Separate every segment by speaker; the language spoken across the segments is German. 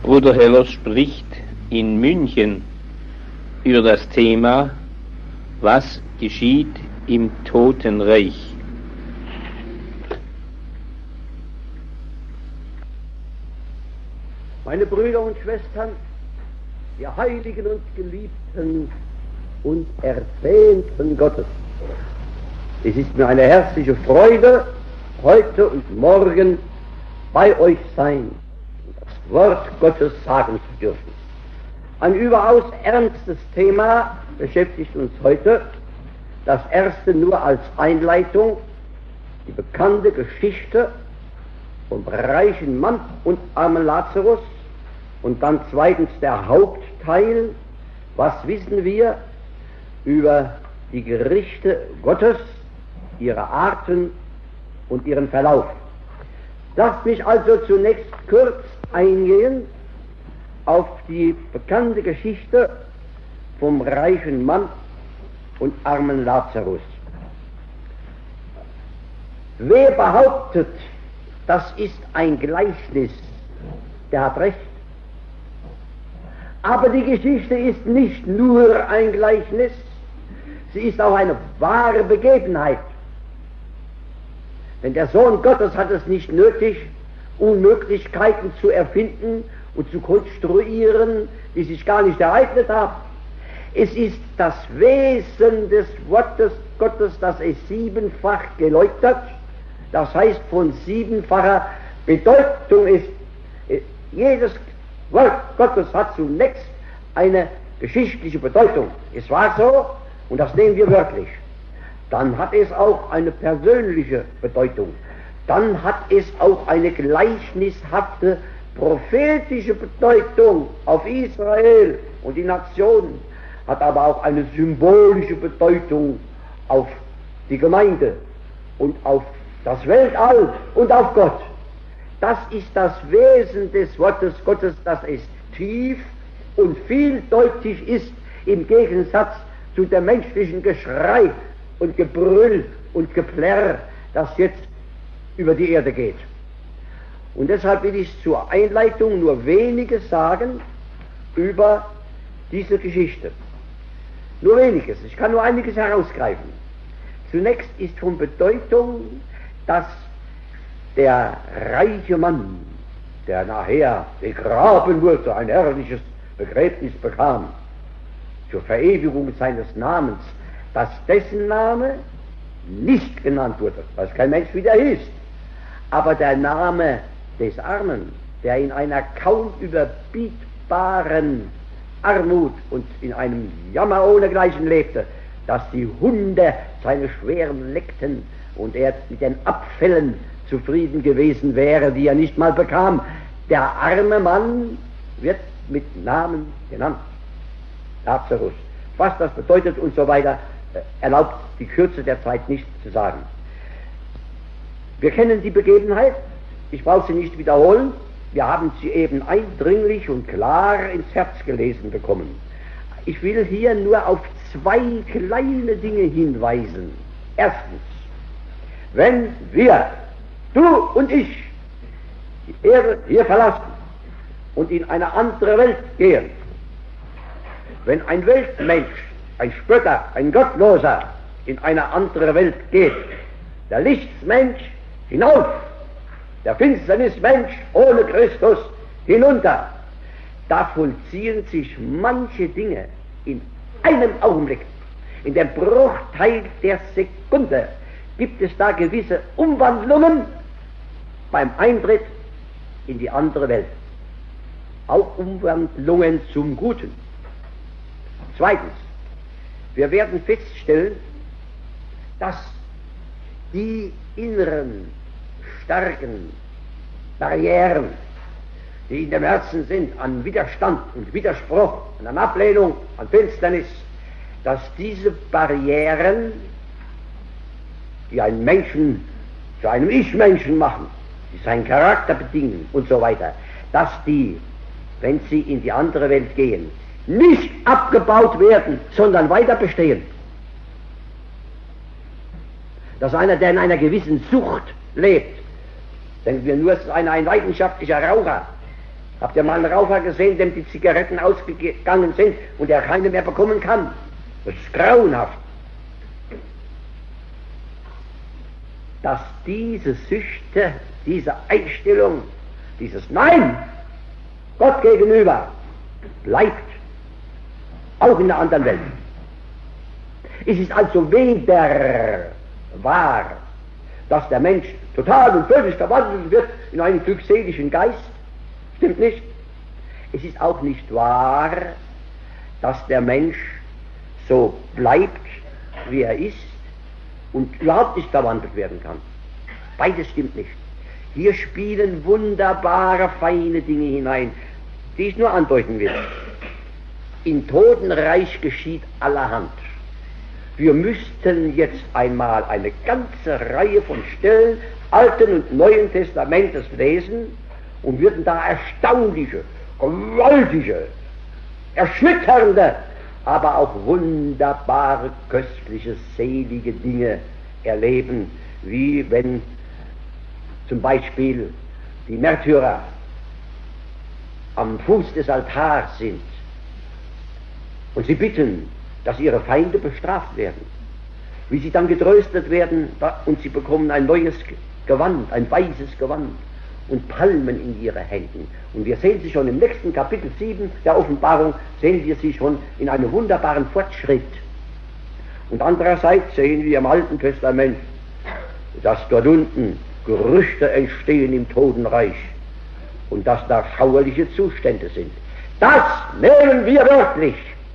Speaker 1: Bruder Heller spricht in München über das Thema, was geschieht im Totenreich.
Speaker 2: Meine Brüder und Schwestern, ihr Heiligen und Geliebten und Ersehnten Gottes, es ist mir eine herzliche Freude, heute und morgen bei euch sein und das Wort Gottes sagen zu dürfen. Ein überaus ernstes Thema beschäftigt uns heute. Das erste nur als Einleitung, die bekannte Geschichte vom reichen Mann und armen Lazarus, und dann zweitens der Hauptteil, was wissen wir über die Gerichte Gottes, ihre Arten und ihren Verlauf. Lasst mich also zunächst kurz eingehen auf die bekannte Geschichte vom reichen Mann und armen Lazarus. Wer behauptet, das ist ein Gleichnis, der hat recht. Aber die Geschichte ist nicht nur ein Gleichnis, sie ist auch eine wahre Begebenheit. Denn der Sohn Gottes hat es nicht nötig, Unmöglichkeiten zu erfinden und zu konstruieren, die sich gar nicht ereignet haben. Es ist das Wesen des Wortes Gottes, das es siebenfach geläutert, das heißt von siebenfacher Bedeutung ist. Jedes Wort Gottes hat zunächst eine geschichtliche Bedeutung. Es war so und das nehmen wir wörtlich. Dann hat es auch eine persönliche Bedeutung. Dann hat es auch eine gleichnishafte prophetische Bedeutung auf Israel und die Nationen, hat aber auch eine symbolische Bedeutung auf die Gemeinde und auf das Weltall und auf Gott. Das ist das Wesen des Wortes Gottes, dass es tief und vieldeutig ist, im Gegensatz zu dem menschlichen Geschrei und Gebrüll und Geplärr, das jetzt über die Erde geht. Und deshalb will ich zur Einleitung nur weniges sagen über diese Geschichte. Nur weniges, ich kann nur einiges herausgreifen. Zunächst ist von Bedeutung, dass der reiche Mann, der nachher begraben wurde, ein herrliches Begräbnis bekam, zur Verewigung seines Namens, dass dessen Name nicht genannt wurde, was kein Mensch wieder hieß, aber der Name des Armen, der in einer kaum überbietbaren Armut und in einem Jammer ohnegleichen lebte, dass die Hunde seine Schweren leckten und er mit den Abfällen zufrieden gewesen wäre, die er nicht mal bekam. Der arme Mann wird mit Namen genannt, Lazarus. Was das bedeutet und so weiter, erlaubt die Kürze der Zeit nicht zu sagen. Wir kennen die Begebenheit, ich brauche sie nicht wiederholen, wir haben sie eben eindringlich und klar ins Herz gelesen bekommen. Ich will hier nur auf zwei kleine Dinge hinweisen. Erstens, wenn wir, du und ich, die Erde hier verlassen und in eine andere Welt gehen, wenn ein Weltmensch, ein Spötter, ein Gottloser in eine andere Welt geht, der Lichtsmensch hinauf, der Finsternismensch ohne Christus hinunter, da vollziehen sich manche Dinge in einem Augenblick. In dem Bruchteil der Sekunde gibt es da gewisse Umwandlungen beim Eintritt in die andere Welt. Auch Umwandlungen zum Guten. Zweitens, wir werden feststellen, dass die inneren, starken Barrieren, die in dem Herzen sind, an Widerstand und Widerspruch, an Ablehnung, an Finsternis, dass diese Barrieren, die einen Menschen zu einem Ich-Menschen machen, die seinen Charakter bedingen und so weiter, dass die, wenn sie in die andere Welt gehen, nicht abgebaut werden, sondern weiter bestehen. Dass einer, der in einer gewissen Sucht lebt, denken wir nur, es ist ein leidenschaftlicher Raucher, Habt ihr mal einen Raucher gesehen, dem die Zigaretten ausgegangen sind und der keine mehr bekommen kann? Das ist grauenhaft. Dass diese Süchte, diese Einstellung, dieses Nein Gott gegenüber bleibt, auch in der anderen Welt. Es ist also weder wahr, dass der Mensch total und völlig verwandelt wird in einen glückseligischen Geist, stimmt nicht. Es ist auch nicht wahr, dass der Mensch so bleibt, wie er ist und überhaupt nicht verwandelt werden kann. Beides stimmt nicht. Hier spielen wunderbare, feine Dinge hinein, die ich nur andeuten will. Im Totenreich geschieht allerhand. Wir müssten jetzt einmal eine ganze Reihe von Stellen Alten und Neuen Testamentes lesen und würden da erstaunliche, gewaltige, erschütternde, aber auch wunderbare, köstliche, selige Dinge erleben, wie wenn zum Beispiel die Märtyrer am Fuß des Altars sind und sie bitten, dass ihre Feinde bestraft werden, wie sie dann getröstet werden und sie bekommen ein neues Gewand, ein weißes Gewand und Palmen in ihre Händen. Und wir sehen sie schon im nächsten Kapitel 7 der Offenbarung, sehen wir sie schon in einem wunderbaren Fortschritt. Und andererseits sehen wir im Alten Testament, dass dort unten Gerüchte entstehen im Totenreich und dass da schauerliche Zustände sind. Das nehmen wir wörtlich.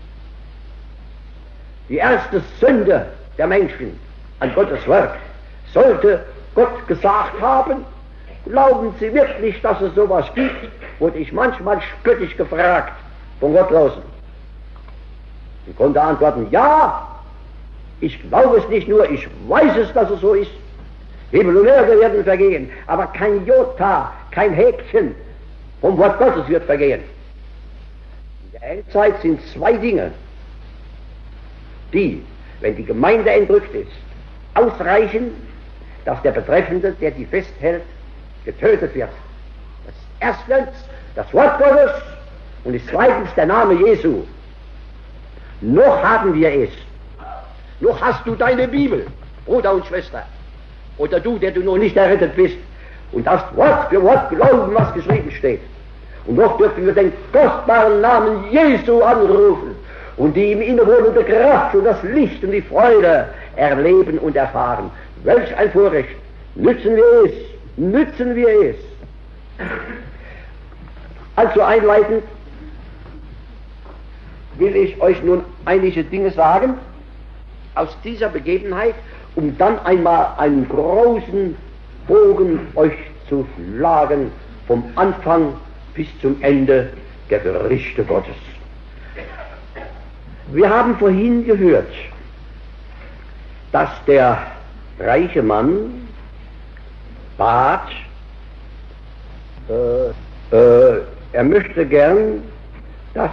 Speaker 2: Die erste Sünde der Menschen an Gottes Wort sollte Gott gesagt haben. Glauben Sie wirklich, dass es sowas gibt? Wurde ich manchmal spöttisch gefragt von Gottlosen. Ich konnte antworten, ja, ich glaube es nicht nur, ich weiß es, dass es so ist. Himmel und Erde werden vergehen, aber kein Jota, kein Häkchen vom Wort Gottes wird vergehen. In der Endzeit sind zwei Dinge, die, wenn die Gemeinde entrückt ist, ausreichen, dass der Betreffende, der die festhält, getötet wird. Das ist erstens das Wort Gottes und ist zweitens der Name Jesu. Noch haben wir es. Noch hast du deine Bibel, Bruder und Schwester. Oder du, der du noch nicht errettet bist und darfst Wort für Wort glauben, was geschrieben steht. Und noch dürfen wir den kostbaren Namen Jesu anrufen und die ihm innewohnende Kraft und das Licht und die Freude erleben und erfahren. Welch ein Vorrecht! Nützen wir es! Nützen wir es! Also einleitend will ich euch nun einige Dinge sagen aus dieser Begebenheit, um dann einmal einen großen Bogen euch zu schlagen, vom Anfang bis zum Ende der Gerichte Gottes. Wir haben vorhin gehört, dass der reiche Mann bat, er möchte gern, dass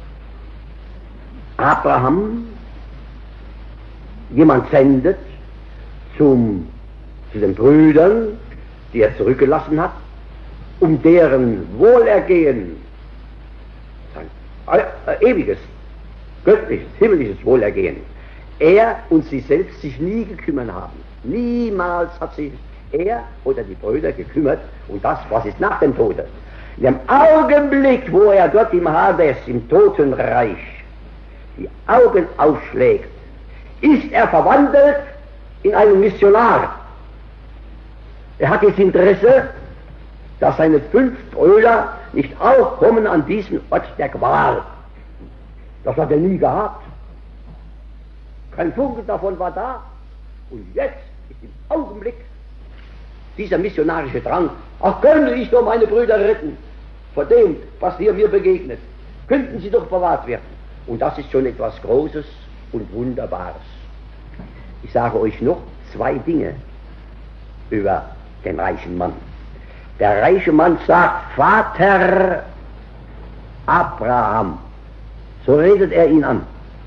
Speaker 2: Abraham jemand sendet zu den Brüdern, die er zurückgelassen hat, um deren Wohlergehen, sein ewiges, göttliches, himmlisches Wohlergehen, er und sie selbst sich nie gekümmert haben. Niemals hat sich er oder die Brüder gekümmert um das, was ist nach dem Tode. In dem Augenblick, wo er dort im Hades, im Totenreich, die Augen aufschlägt, ist er verwandelt in einen Missionar. Er hat das Interesse, dass seine 5 Brüder nicht auch kommen an diesen Ort der Qual. Das hat er nie gehabt. Kein Funke davon war da. Und jetzt ist im Augenblick dieser missionarische Drang, ach, könnte ich doch meine Brüder retten vor dem, was hier mir begegnet. Könnten sie doch bewahrt werden. Und das ist schon etwas Großes und Wunderbares. Ich sage euch noch 2 Dinge über den reichen Mann. Der reiche Mann sagt, Vater Abraham. So redet er ihn an.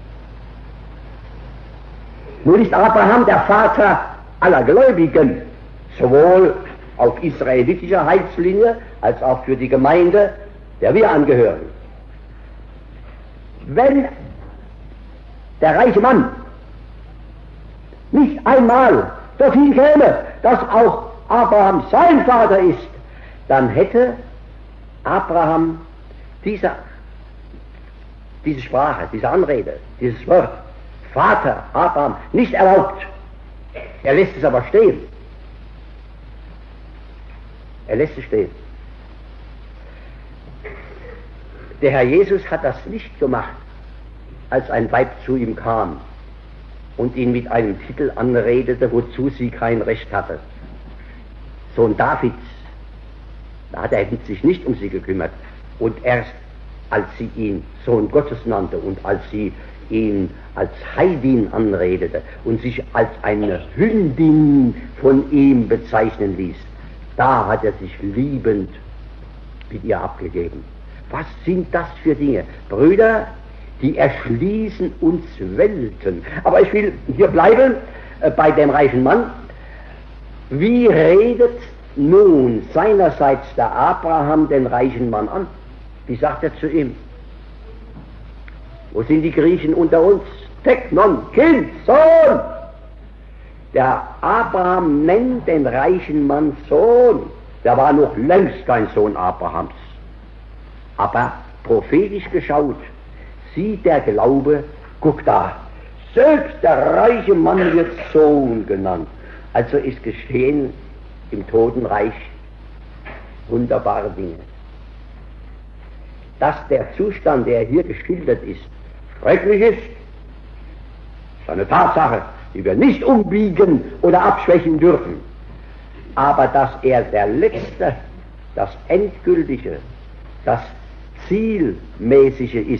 Speaker 2: Nun ist Abraham der Vater aller Gläubigen, sowohl auf israelitischer Heilslinie als auch für die Gemeinde der wir angehören. Wenn der reiche Mann nicht einmal dorthin käme, dass auch Abraham sein Vater ist, dann hätte Abraham diese Sprache, diese Anrede, dieses Wort Vater Abraham nicht erlaubt. Er lässt es aber stehen. Er lässt es stehen. Der Herr Jesus hat das nicht gemacht, als ein Weib zu ihm kam und ihn mit einem Titel anredete, wozu sie kein Recht hatte. Sohn Davids, da hat er sich nicht um sie gekümmert. Und erst als sie ihn Sohn Gottes nannte und als sie ihn als Heidin anredete und sich als eine Hündin von ihm bezeichnen ließ, da hat er sich liebend mit ihr abgegeben. Was sind das für Dinge? Brüder, die erschließen uns Welten. Aber ich will hier bleiben bei dem reichen Mann. Wie redet nun seinerseits der Abraham den reichen Mann an? Wie sagt er zu ihm? Wo sind die Griechen unter uns? Teknon, Kind, Sohn! Der Abraham nennt den reichen Mann Sohn. Der war noch längst kein Sohn Abrahams. Aber prophetisch geschaut, sieht der Glaube, guck da, selbst der reiche Mann wird Sohn genannt. Also ist geschehen im Totenreich wunderbare Dinge. Dass der Zustand, der hier geschildert ist, schrecklich ist eine Tatsache, die wir nicht umbiegen oder abschwächen dürfen. Aber dass er der Letzte, das Endgültige, das Zielmäßige ist,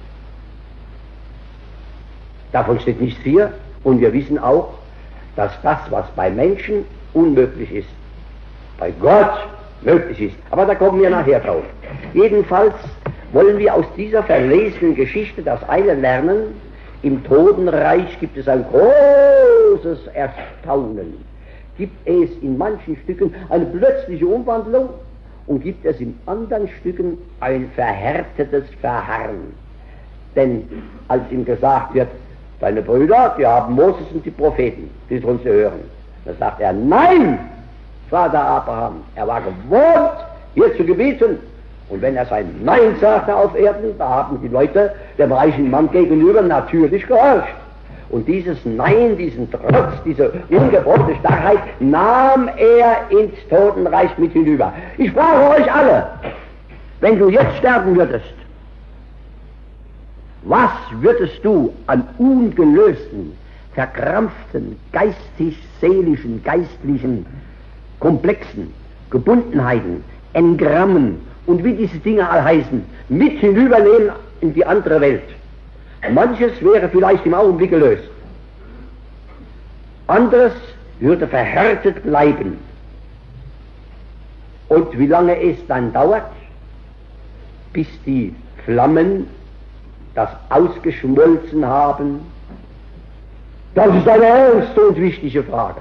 Speaker 2: davon steht nichts hier. Und wir wissen auch, dass das, was bei Menschen unmöglich ist, bei Gott möglich ist. Aber da kommen wir nachher drauf. Jedenfalls wollen wir aus dieser verlesenen Geschichte das eine lernen: im Totenreich gibt es ein großes Erstaunen. Gibt es in manchen Stücken eine plötzliche Umwandlung und gibt es in anderen Stücken ein verhärtetes Verharren. Denn als ihm gesagt wird, deine Brüder, die haben Moses und die Propheten, die sollen sie hören. Da sagt er, nein, Vater Abraham. Er war gewohnt, hier zu gebieten. Und wenn er sein Nein sagte auf Erden, da haben die Leute dem reichen Mann gegenüber natürlich gehorcht. Und dieses Nein, diesen Trotz, diese ungebrochene Starrheit nahm er ins Totenreich mit hinüber. Ich frage euch alle, wenn du jetzt sterben würdest, was würdest du an ungelösten, verkrampften, geistig-seelischen, geistlichen, komplexen Gebundenheiten, Engrammen und wie diese Dinge all heißen, mit hinübernehmen in die andere Welt? Manches wäre vielleicht im Augenblick gelöst. Anderes würde verhärtet bleiben. Und wie lange es dann dauert, bis die Flammen das ausgeschmolzen haben, das ist eine ernste und wichtige Frage.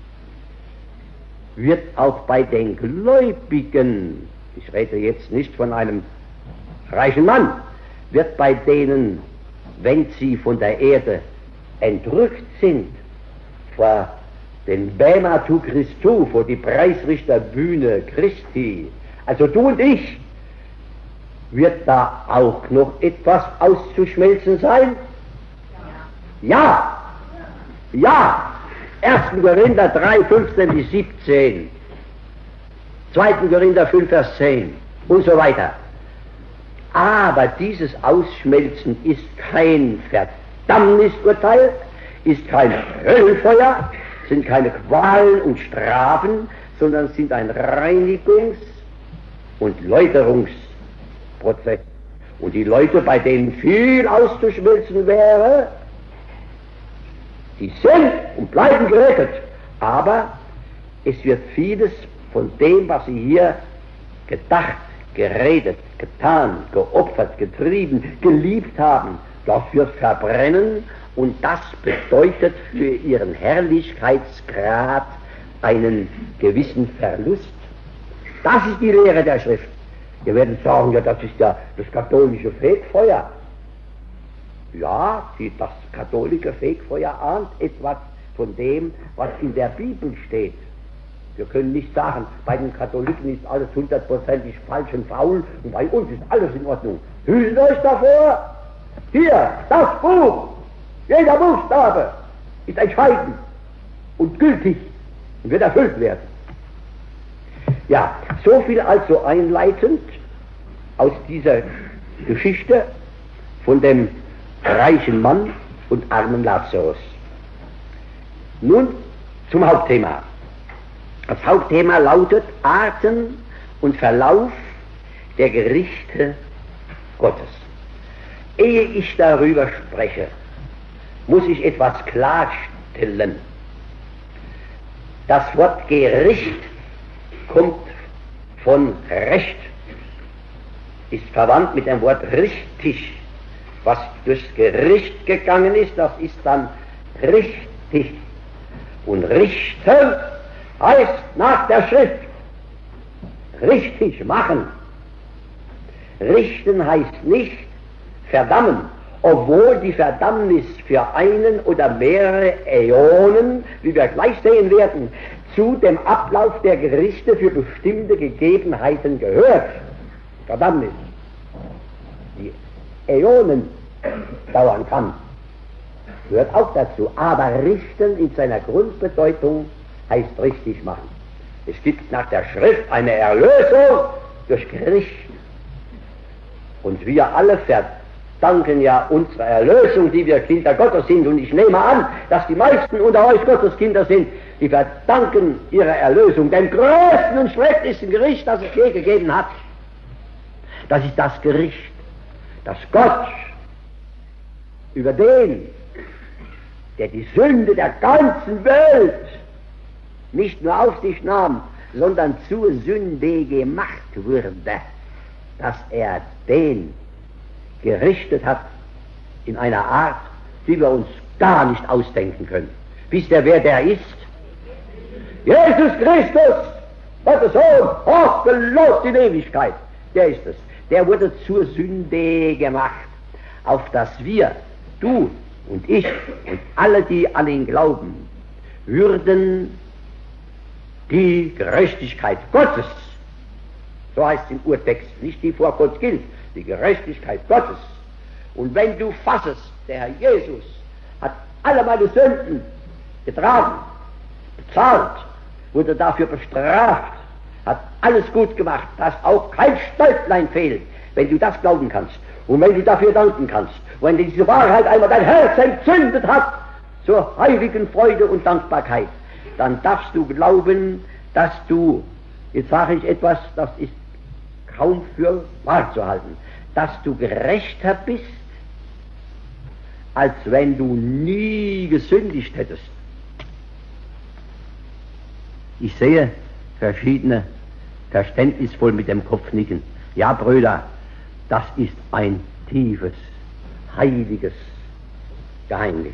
Speaker 2: Wird auch bei den Gläubigen, ich rede jetzt nicht von einem reichen Mann, wird bei denen, wenn sie von der Erde entrückt sind, vor den Bema tu Christu, vor die Preisrichterbühne Christi, also du und ich, wird da auch noch etwas auszuschmelzen sein? Ja! Ja! 1. Korinther 3, 15 bis 17, 2. Korinther 5, Vers 10 und so weiter. Aber dieses Ausschmelzen ist kein Verdammnisurteil, ist kein Höllenfeuer, sind keine Qualen und Strafen, sondern sind ein Reinigungs- und Läuterungsprozess. Und die Leute, bei denen viel auszuschmelzen wäre, die sind und bleiben gerettet. Aber es wird vieles von dem, was sie hier gedacht, geredet, getan, geopfert, getrieben, geliebt haben, das wird verbrennen, und das bedeutet für ihren Herrlichkeitsgrad einen gewissen Verlust. Das ist die Lehre der Schrift. Ihr werdet sagen, ja, das ist ja das katholische Fegfeuer. Ja, das katholische Fegfeuer ahnt etwas von dem, was in der Bibel steht. Wir können nicht sagen, bei den Katholiken ist alles 100%ig falsch und faul und bei uns ist alles in Ordnung. Hütet euch davor! Hier, das Buch, jeder Buchstabe ist entscheidend und gültig und wird erfüllt werden. Ja, so viel also einleitend aus dieser Geschichte von dem reichen Mann und armen Lazarus. Nun zum Hauptthema. Das Hauptthema lautet Arten und Verlauf der Gerichte Gottes. Ehe ich darüber spreche, muss ich etwas klarstellen. Das Wort Gericht kommt von Recht, ist verwandt mit dem Wort richtig. Was durchs Gericht gegangen ist, das ist dann richtig. Und richten heißt nach der Schrift richtig machen. Richten heißt nicht verdammen, obwohl die Verdammnis für einen oder mehrere Äonen, wie wir gleich sehen werden, zu dem Ablauf der Gerichte für bestimmte Gegebenheiten gehört. Verdammnis, die Äonen dauern kann, gehört auch dazu. Aber richten in seiner Grundbedeutung heißt richtig machen. Es gibt nach der Schrift eine Erlösung durch Gericht. Und wir alle verdanken ja unsere Erlösung, die wir Kinder Gottes sind. Und ich nehme an, dass die meisten unter euch Gottes Kinder sind, die verdanken ihre Erlösung dem größten und schrecklichsten Gericht, das es je gegeben hat. Das ist das Gericht, das Gott über den, der die Sünde der ganzen Welt nicht nur auf sich nahm, sondern zur Sünde gemacht wurde, dass er den gerichtet hat in einer Art, die wir uns gar nicht ausdenken können. Wisst ihr, wer der ist? Jesus Christus, Gottes Sohn, hochgelobt in Ewigkeit. Der ist es. Der wurde zur Sünde gemacht, auf dass wir, du und ich und alle, die an ihn glauben, würden die Gerechtigkeit Gottes, so heißt es im Urtext, nicht die vor Gott gilt, die Gerechtigkeit Gottes. Und wenn du fassest, der Herr Jesus hat alle meine Sünden getragen, bezahlt, wurde dafür bestraft, hat alles gut gemacht, dass auch kein Stolplein fehlt, wenn du das glauben kannst und wenn du dafür danken kannst, wenn diese Wahrheit einmal dein Herz entzündet hat zur heiligen Freude und Dankbarkeit, dann darfst du glauben, dass du, jetzt sage ich etwas, das ist kaum für wahr zu halten, dass du gerechter bist, als wenn du nie gesündigt hättest. Ich sehe verschiedene verständnisvoll mit dem Kopf nicken. Ja, Brüder, das ist ein tiefes, heiliges Geheimnis.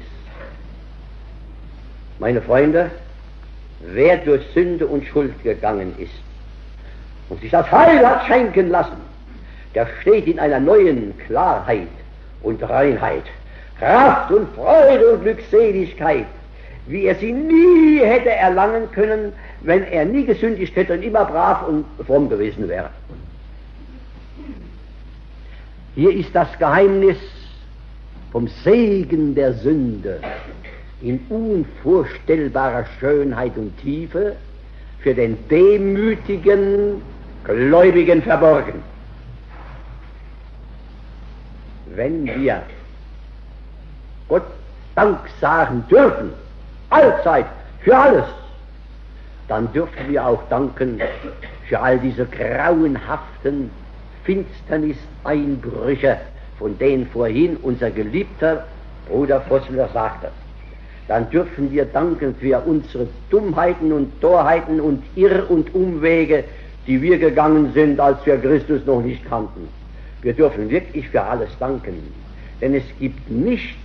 Speaker 2: Meine Freunde, wer durch Sünde und Schuld gegangen ist und sich das Heil hat schenken lassen, der steht in einer neuen Klarheit und Reinheit, Kraft und Freude und Glückseligkeit, wie er sie nie hätte erlangen können, wenn er nie gesündigt hätte und immer brav und fromm gewesen wäre. Hier ist das Geheimnis vom Segen der Sünde in unvorstellbarer Schönheit und Tiefe für den demütigen Gläubigen verborgen. Wenn wir Gott Dank sagen dürfen, allzeit, für alles, dann dürfen wir auch danken für all diese grauenhaften Finsterniseinbrüche, von denen vorhin unser geliebter Bruder Vossler sagte. Dann dürfen wir danken für unsere Dummheiten und Torheiten und Irr- und Umwege, die wir gegangen sind, als wir Christus noch nicht kannten. Wir dürfen wirklich für alles danken, denn es gibt nichts,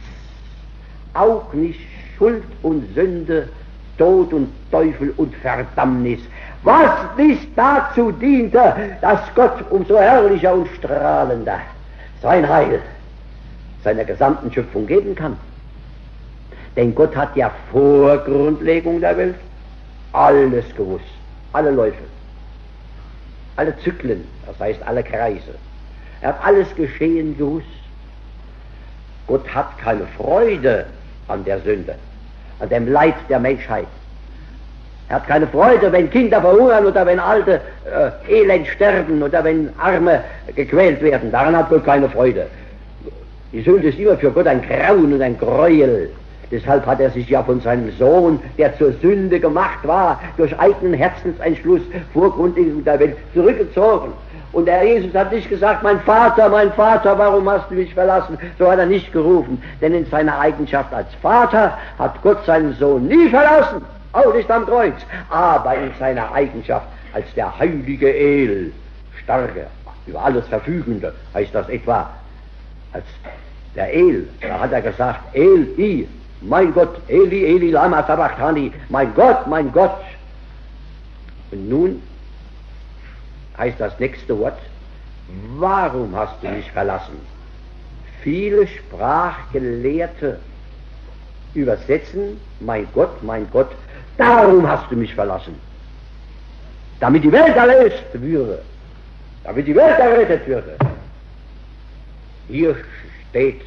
Speaker 2: auch nicht Schuld und Sünde, Tod und Teufel und Verdammnis, was nicht dazu diente, dass Gott umso herrlicher und strahlender sein Heil seiner gesamten Schöpfung geben kann. Denn Gott hat ja vor Grundlegung der Welt alles gewusst, alle Läufe, alle Zyklen, das heißt alle Kreise. Er hat alles Geschehen gewusst. Gott hat keine Freude an der Sünde, an dem Leid der Menschheit. Er hat keine Freude, wenn Kinder verhungern oder wenn Alte elend sterben oder wenn Arme gequält werden. Daran hat Gott keine Freude. Die Sünde ist immer für Gott ein Grauen und ein Gräuel. Deshalb hat er sich ja von seinem Sohn, der zur Sünde gemacht war, durch eigenen Herzensentschluss vor Grundlegung der Welt zurückgezogen. Und der Jesus hat nicht gesagt, mein Vater, warum hast du mich verlassen? So hat er nicht gerufen. Denn in seiner Eigenschaft als Vater hat Gott seinen Sohn nie verlassen. Auch nicht am Kreuz. Aber in seiner Eigenschaft als der heilige El, starke, über alles Verfügende, heißt das etwa, als der El, da hat er gesagt, Eli, mein Gott, Eli, Eli, lama sabachthani, mein Gott, mein Gott. Und nun heißt das nächste Wort, warum hast du mich verlassen? Viele Sprachgelehrte übersetzen, mein Gott, darum hast du mich verlassen. Damit die Welt erlöst würde, damit die Welt errettet würde. Hier steht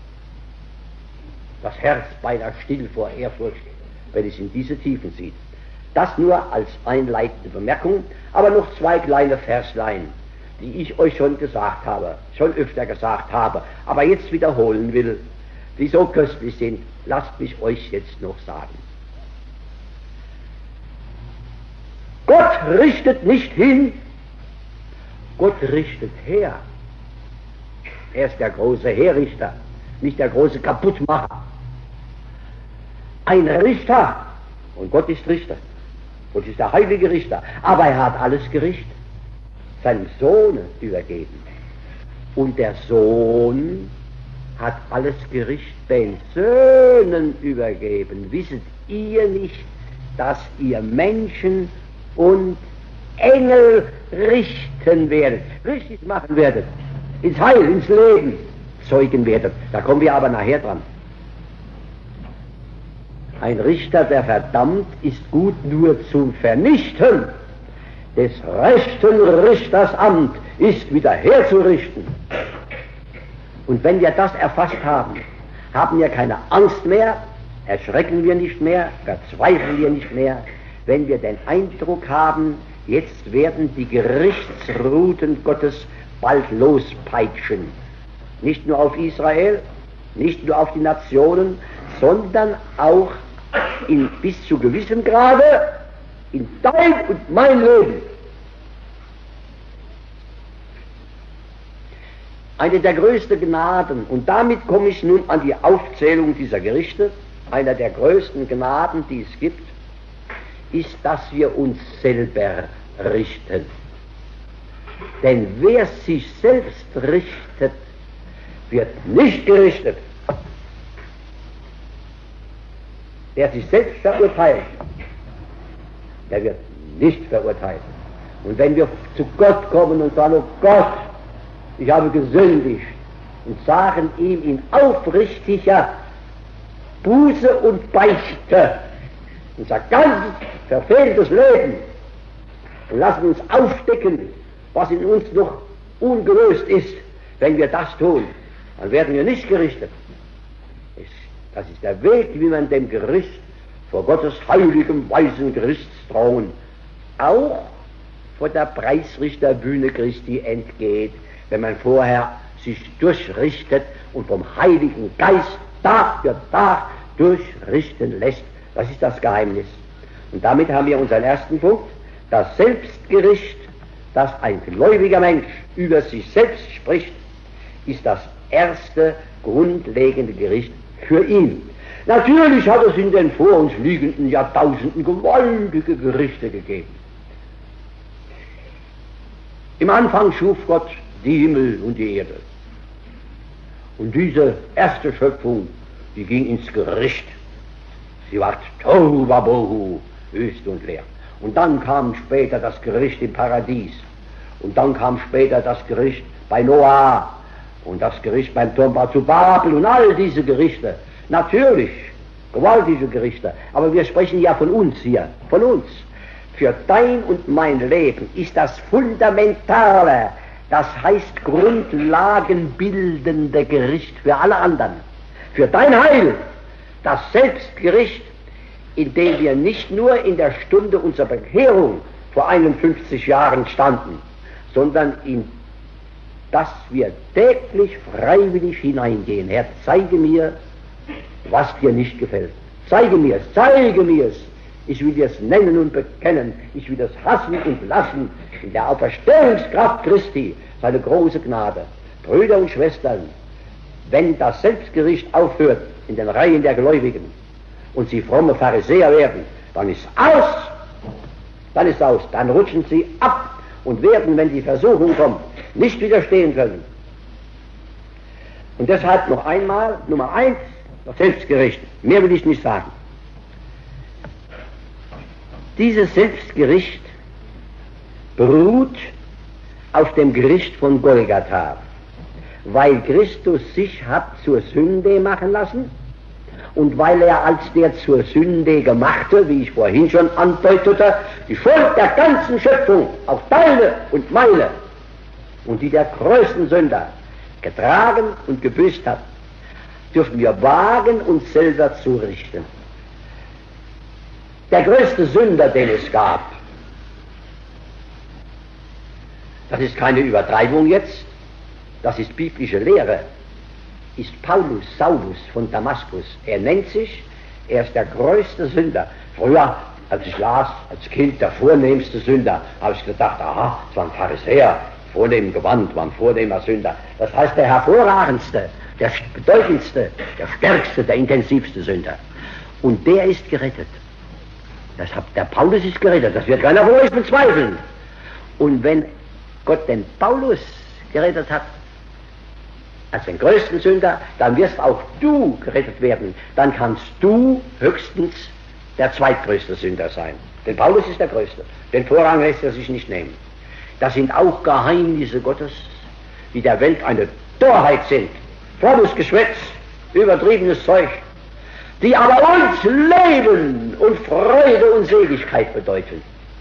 Speaker 2: das Herz beinahe still vor Ehrfurcht, wenn es in diese Tiefen sieht. Das nur als einleitende Bemerkung, aber noch zwei kleine Verslein, die ich euch schon gesagt habe, schon öfter gesagt habe, aber jetzt wiederholen will, die so köstlich sind. Lasst mich euch jetzt noch sagen. Gott richtet nicht hin, Gott richtet her. Er ist der große Herrichter, nicht der große Kaputtmacher. Ein Richter, und Gott ist Richter, Gott ist der heilige Richter, aber er hat alles Gericht seinem Sohn übergeben. Und der Sohn hat alles Gericht den Söhnen übergeben. Wisset ihr nicht, dass ihr Menschen und Engel richten werdet, richtig machen werdet, ins Heil, ins Leben zeugen werdet? Da kommen wir aber nachher dran. Ein Richter, der verdammt, ist gut nur zum Vernichten. Des rechten Richters Amt ist wieder herzurichten. Und wenn wir das erfasst haben, haben wir keine Angst mehr, erschrecken wir nicht mehr, verzweifeln wir nicht mehr, wenn wir den Eindruck haben, jetzt werden die Gerichtsruten Gottes bald lospeitschen. Nicht nur auf Israel, nicht nur auf die Nationen, sondern auch bis zu gewissem Grade in dein und mein Leben. Eine der größten Gnaden, und damit komme ich nun an die Aufzählung dieser Gerichte, einer der größten Gnaden, die es gibt, ist, dass wir uns selber richten. Denn wer sich selbst richtet, wird nicht gerichtet. Wer sich selbst verurteilt, der wird nicht verurteilt. Und wenn wir zu Gott kommen und sagen, oh Gott, ich habe gesündigt, und sagen ihm in aufrichtiger Buße und Beichte unser ganz verfehltes Leben und lassen uns aufdecken, was in uns noch ungelöst ist, wenn wir das tun, dann werden wir nicht gerichtet. Das ist der Weg, wie man dem Gericht vor Gottes heiligem, weisen Gerichtsthron auch vor der Preisrichterbühne Christi entgeht, wenn man vorher sich durchrichtet und vom Heiligen Geist Tag für Tag durchrichten lässt. Das ist das Geheimnis. Und damit haben wir unseren ersten Punkt. Das Selbstgericht, das ein gläubiger Mensch über sich selbst spricht, ist das erste grundlegende Gericht für ihn. Natürlich hat es in den vor uns liegenden Jahrtausenden gewaltige Gerichte gegeben. Im Anfang schuf Gott die Himmel und die Erde. Und diese erste Schöpfung, die ging ins Gericht. Sie ward tohu wabohu, wüst und leer. Und dann kam später das Gericht im Paradies. Und dann kam später das Gericht bei Noah und das Gericht beim Turmbau zu Babel und all diese Gerichte. Natürlich, gewaltige Gerichte. Aber wir sprechen ja von uns hier, von uns. Für dein und mein Leben ist das fundamentale, das heißt grundlagenbildende Gericht für alle anderen. Für dein Heil, das Selbstgericht, in dem wir nicht nur in der Stunde unserer Bekehrung vor 51 Jahren standen, sondern in das wir täglich freiwillig hineingehen. Herr, zeige mir, was dir nicht gefällt. Zeige mir es. Ich will es nennen und bekennen. Ich will es hassen und lassen. In der Auferstehungskraft Christi, seine große Gnade. Brüder und Schwestern, wenn das Selbstgericht aufhört in den Reihen der Gläubigen und sie fromme Pharisäer werden, dann ist aus. Dann rutschen sie ab und werden, wenn die Versuchung kommt, nicht widerstehen können. Und deshalb noch einmal, Nummer 1, das Selbstgericht. Mehr will ich nicht sagen. Dieses Selbstgericht beruht auf dem Gericht von Golgatha, weil Christus sich hat zur Sünde machen lassen und weil er als der zur Sünde gemachte, wie ich vorhin schon andeutete, die Schuld der ganzen Schöpfung, auch deine und meine und die der größten Sünder getragen und gebüßt hat, dürfen wir wagen, uns selber zu richten. Der größte Sünder, den es gab, das ist keine Übertreibung jetzt, das ist biblische Lehre, ist Saulus von Damaskus. Er nennt sich, er ist der größte Sünder. Früher, als ich las, als Kind der vornehmste Sünder, habe ich gedacht, aha, es war ein Pharisäer, vornehm Gewand, war ein vornehmer Sünder. Das heißt, der hervorragendste, der bedeutendste, der stärkste, der intensivste Sünder. Und der ist gerettet. Der Paulus ist gerettet, das wird keiner von euch bezweifeln. Und wenn Gott den Paulus gerettet hat, als den größten Sünder, dann wirst auch du gerettet werden. Dann kannst du höchstens der zweitgrößte Sünder sein. Denn Paulus ist der Größte. Den Vorrang lässt er sich nicht nehmen. Das sind auch Geheimnisse Gottes, die der Welt eine Torheit sind. Frommes Geschwätz, übertriebenes Zeug, die aber uns Leben und Freude und Seligkeit bedeuten.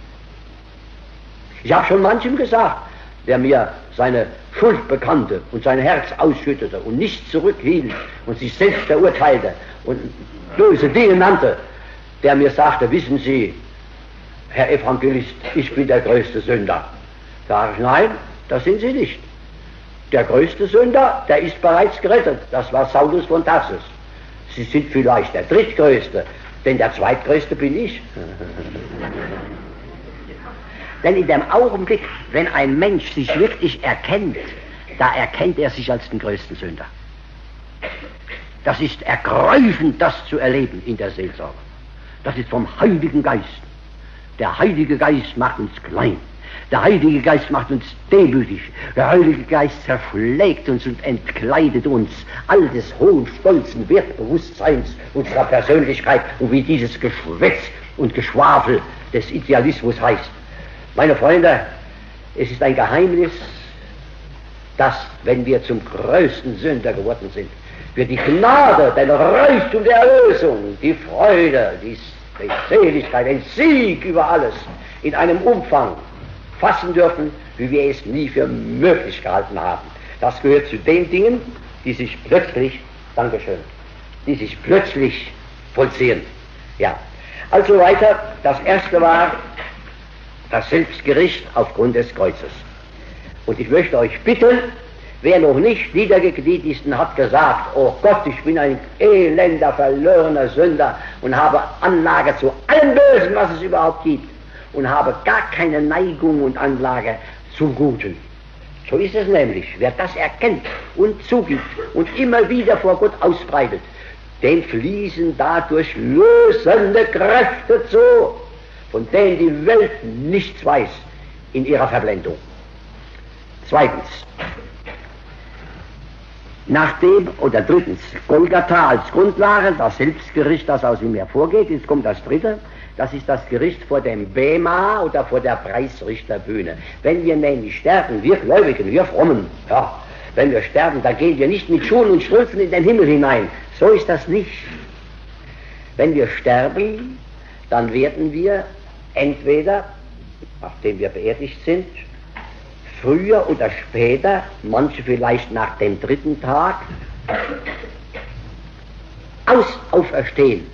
Speaker 2: Ich habe schon manchem gesagt, der mir seine Schuld bekannte und sein Herz ausschüttete und nichts zurückhielt und sich selbst verurteilte und böse Dinge nannte, der mir sagte, wissen Sie, Herr Evangelist, ich bin der größte Sünder. Sag ich, nein, das sind Sie nicht. Der größte Sünder, der ist bereits gerettet. Das war Saulus von Tarsus. Sie sind vielleicht der drittgrößte, denn der zweitgrößte bin ich. Denn in dem Augenblick, wenn ein Mensch sich wirklich erkennt, da erkennt er sich als den größten Sünder. Das ist ergreifend, das zu erleben in der Seelsorge. Das ist vom Heiligen Geist. Der Heilige Geist macht uns klein. Der Heilige Geist macht uns demütig. Der Heilige Geist zerschlägt uns und entkleidet uns all des hohen, stolzen Wertbewusstseins unserer Persönlichkeit und wie dieses Geschwätz und Geschwafel des Idealismus heißt. Meine Freunde, es ist ein Geheimnis, dass, wenn wir zum größten Sünder geworden sind, wir die Gnade, den Reichtum der Erlösung, die Freude, die Seligkeit, den Sieg über alles in einem Umfang fassen dürfen, wie wir es nie für möglich gehalten haben. Das gehört zu den Dingen, die sich plötzlich, Dankeschön, die sich plötzlich vollziehen. Ja, also weiter, das erste war das Selbstgericht aufgrund des Kreuzes. Und ich möchte euch bitten, wer noch nicht niedergekniet ist und hat gesagt, oh Gott, ich bin ein elender, verlorener Sünder und habe Anlage zu allem Bösen, was es überhaupt gibt, und habe gar keine Neigung und Anlage zum Guten. So ist es nämlich. Wer das erkennt und zugibt und immer wieder vor Gott ausbreitet, dem fließen dadurch lösende Kräfte zu, von denen die Welt nichts weiß in ihrer Verblendung. Zweitens, Nachdem, oder drittens, Golgatha als Grundlage, das Selbstgericht, das aus ihm hervorgeht. Jetzt kommt das dritte, das ist das Gericht vor dem Bema oder vor der Preisrichterbühne. Wenn wir nämlich sterben, wir Gläubigen, wir Frommen, ja, wenn wir sterben, dann gehen wir nicht mit Schuhen und Strümpfen in den Himmel hinein. So ist das nicht. Wenn wir sterben, dann werden wir entweder, nachdem wir beerdigt sind, früher oder später, manche vielleicht nach dem dritten Tag, auferstehen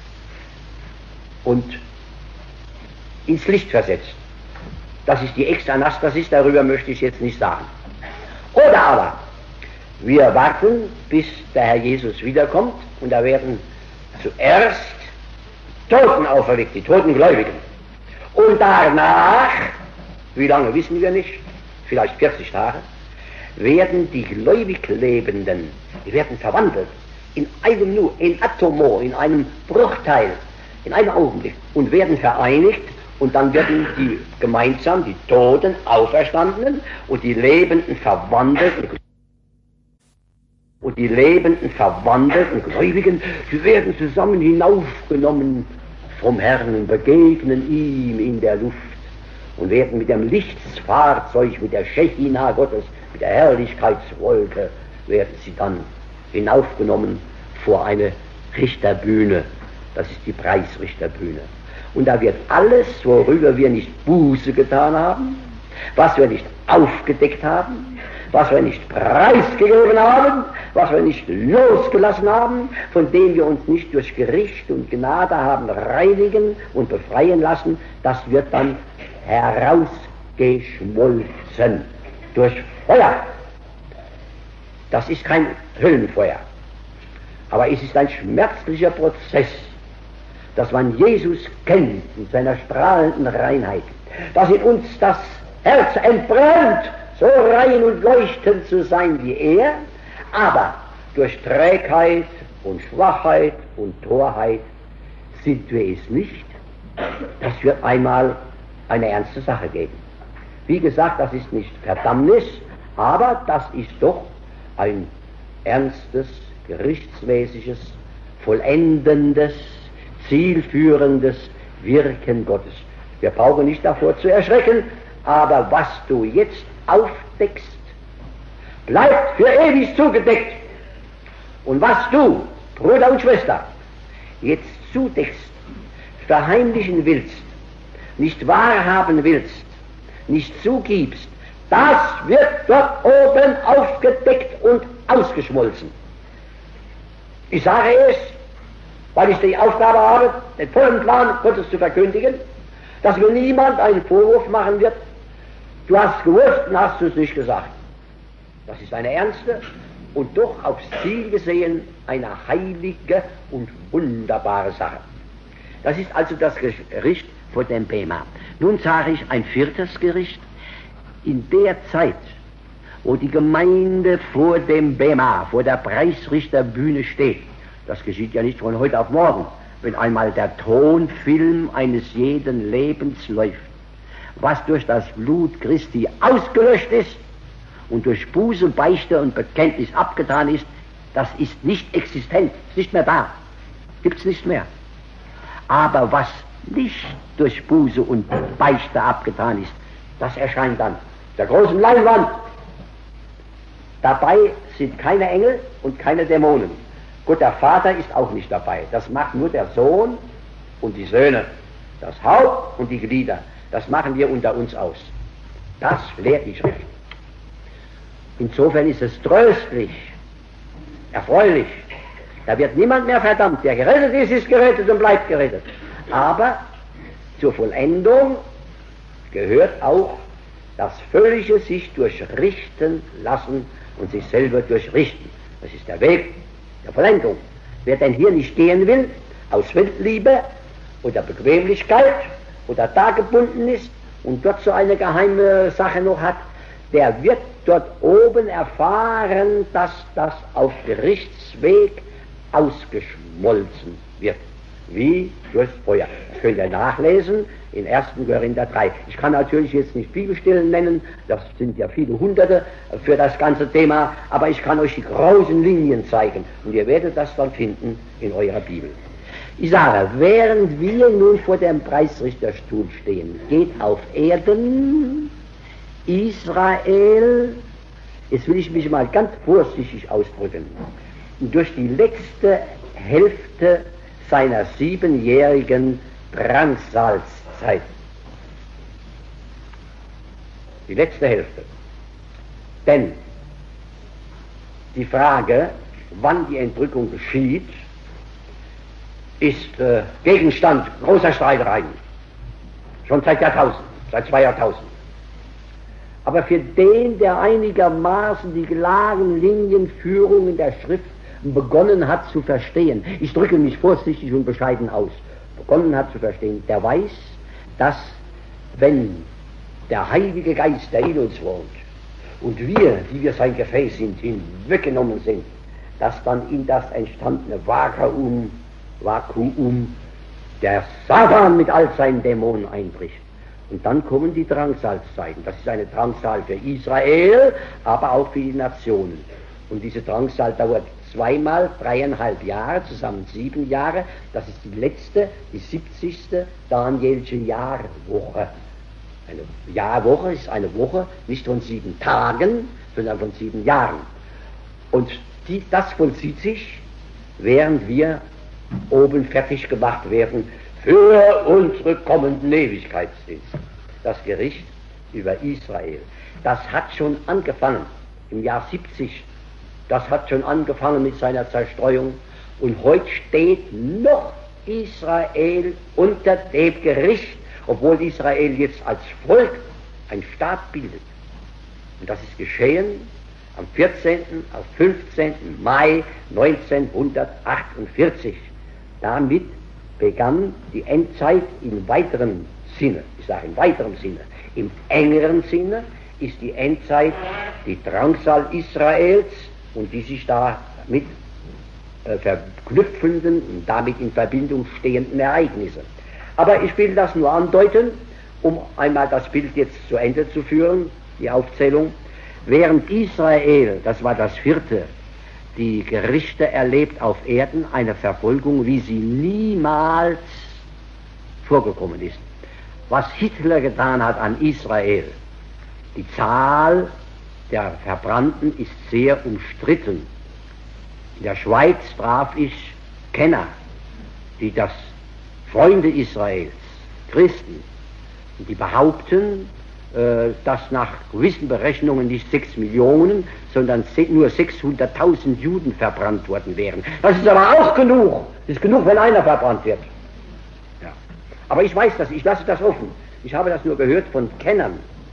Speaker 2: und ins Licht versetzt. Das ist die Exanastasis, darüber möchte ich jetzt nicht sagen. Oder aber, wir warten, bis der Herr Jesus wiederkommt und da werden zuerst Toten auferweckt, die Totengläubigen. Und danach, wie lange wissen wir nicht, vielleicht 40 Tage, werden die gläubig Lebenden, die werden verwandelt in einem Nu, in Atomo, in einem Bruchteil, in einem Augenblick und werden vereinigt und dann werden die gemeinsam, die Toten, Auferstandenen und die Lebenden Verwandelten und die lebenden, verwandelten Gläubigen, die werden zusammen hinaufgenommen vom Herrn und begegnen ihm in der Luft und werden mit dem Lichtsfahrzeug, mit der Schechina Gottes, mit der Herrlichkeitswolke, werden sie dann hinaufgenommen vor eine Richterbühne. Das ist die Preisrichterbühne. Und da wird alles, worüber wir nicht Buße getan haben, was wir nicht aufgedeckt haben, was wir nicht preisgegeben haben, was wir nicht losgelassen haben, von dem wir uns nicht durch Gericht und Gnade haben reinigen und befreien lassen, das wird dann herausgeschmolzen durch Feuer. Das ist kein Höllenfeuer, aber es ist ein schmerzlicher Prozess, dass man Jesus kennt in seiner strahlenden Reinheit, dass in uns das Herz entbrennt, so rein und leuchtend zu sein wie er, aber durch Trägheit und Schwachheit und Torheit sind wir es nicht. Das wird einmal eine ernste Sache geben. Wie gesagt, das ist nicht Verdammnis, aber das ist doch ein ernstes, gerichtsmäßiges, vollendendes, zielführendes Wirken Gottes. Wir brauchen nicht davor zu erschrecken, aber was du jetzt aufdeckst, bleibt für ewig zugedeckt. Und was du, Bruder und Schwester, jetzt zudeckst, verheimlichen willst, nicht wahrhaben willst, nicht zugibst, das wird dort oben aufgedeckt und ausgeschmolzen. Ich sage es, weil ich die Aufgabe habe, den vollen Plan Gottes zu verkündigen, dass mir niemand einen Vorwurf machen wird, du hast gewusst und hast es nicht gesagt. Das ist eine ernste und doch aufs Ziel gesehen eine heilige und wunderbare Sache. Das ist also das Gericht vor dem Bema. Nun sage ich ein viertes Gericht. In der Zeit, wo die Gemeinde vor dem Bema, vor der Preisrichterbühne steht, das geschieht ja nicht von heute auf morgen, wenn einmal der Tonfilm eines jeden Lebens läuft, was durch das Blut Christi ausgelöscht ist und durch Buße, Beichte und Bekenntnis abgetan ist, das ist nicht existent, ist nicht mehr da, gibt es nicht mehr. Aber was nicht durch Buße und Beichte abgetan ist, das erscheint dann der großen Leinwand. Dabei sind keine Engel und keine Dämonen. Gott der Vater ist auch nicht dabei. Das macht nur der Sohn und die Söhne, das Haupt und die Glieder. Das machen wir unter uns aus. Das lehrt die Schrift. Insofern ist es tröstlich, erfreulich. Da wird niemand mehr verdammt. Der gerettet ist, ist gerettet und bleibt gerettet. Aber zur Vollendung gehört auch das völlige sich durchrichten lassen und sich selber durchrichten. Das ist der Weg der Vollendung. Wer denn hier nicht gehen will, aus Weltliebe oder Bequemlichkeit oder da gebunden ist und dort so eine geheime Sache noch hat, der wird dort oben erfahren, dass das auf Gerichtsweg ausgeschmolzen wird. wie durchs Feuer. Das könnt ihr nachlesen in 1. Korinther 3. Ich kann natürlich jetzt nicht Bibelstellen nennen, das sind ja viele Hunderte für das ganze Thema, aber ich kann euch die großen Linien zeigen und ihr werdet das dann finden in eurer Bibel. Ich sage, während wir nun vor dem Preisrichterstuhl stehen, geht auf Erden Israel, jetzt will ich mich mal ganz vorsichtig ausdrücken, durch die letzte Hälfte seiner 7-jährigen Drangsalzzeit. Die letzte Hälfte. Denn die Frage, wann die Entrückung geschieht, ist Gegenstand großer Streitereien. Schon seit Jahrtausenden, seit 2 Jahrtausenden. Aber für den, der einigermaßen die klaren Linienführungen der Schrift begonnen hat zu verstehen, ich drücke mich vorsichtig und bescheiden aus, begonnen hat zu verstehen, der weiß, dass wenn der Heilige Geist, der in uns wohnt, und wir, die wir sein Gefäß sind, hinweggenommen sind, dass dann in das entstandene Vakuum der Satan mit all seinen Dämonen einbricht. Und dann kommen die Drangsalzeiten. Das ist eine Drangsal für Israel, aber auch für die Nationen. Und diese Drangsal dauert zweimal 3,5 Jahre, zusammen 7 Jahre. Das ist die letzte, die 70. Danielsche Jahrwoche. Eine Jahrwoche ist eine Woche nicht von 7 Tagen, sondern von 7 Jahren. Und das vollzieht sich, während wir oben fertig gemacht werden für unsere kommenden Ewigkeitsdienst. Das Gericht über Israel. Das hat schon angefangen im Jahr 70. Das hat schon angefangen mit seiner Zerstreuung. Und heute steht noch Israel unter dem Gericht, obwohl Israel jetzt als Volk einen Staat bildet. Und das ist geschehen am 14. auf 15. Mai 1948. Damit begann die Endzeit im weiteren Sinne. Ich sage im weiteren Sinne. Im engeren Sinne ist die Endzeit die Drangsal Israels und die sich damit verknüpfenden und damit in Verbindung stehenden Ereignisse. Aber ich will das nur andeuten, um einmal das Bild jetzt zu Ende zu führen, die Aufzählung. Während Israel, das war das 4., die Gerichte erlebt auf Erden, eine Verfolgung, wie sie niemals vorgekommen ist. Was Hitler getan hat an Israel, die Zahl der Verbrannten ist sehr umstritten. In der Schweiz traf ich Kenner, die das Freunde Israels, Christen, die behaupten, dass nach gewissen Berechnungen nicht 6 Millionen, sondern nur 600.000 Juden verbrannt worden wären. Das ist aber auch genug. Das ist genug, wenn einer verbrannt wird. Ja. Aber ich weiß das, ich lasse das offen. Ich habe das nur gehört von Kennern.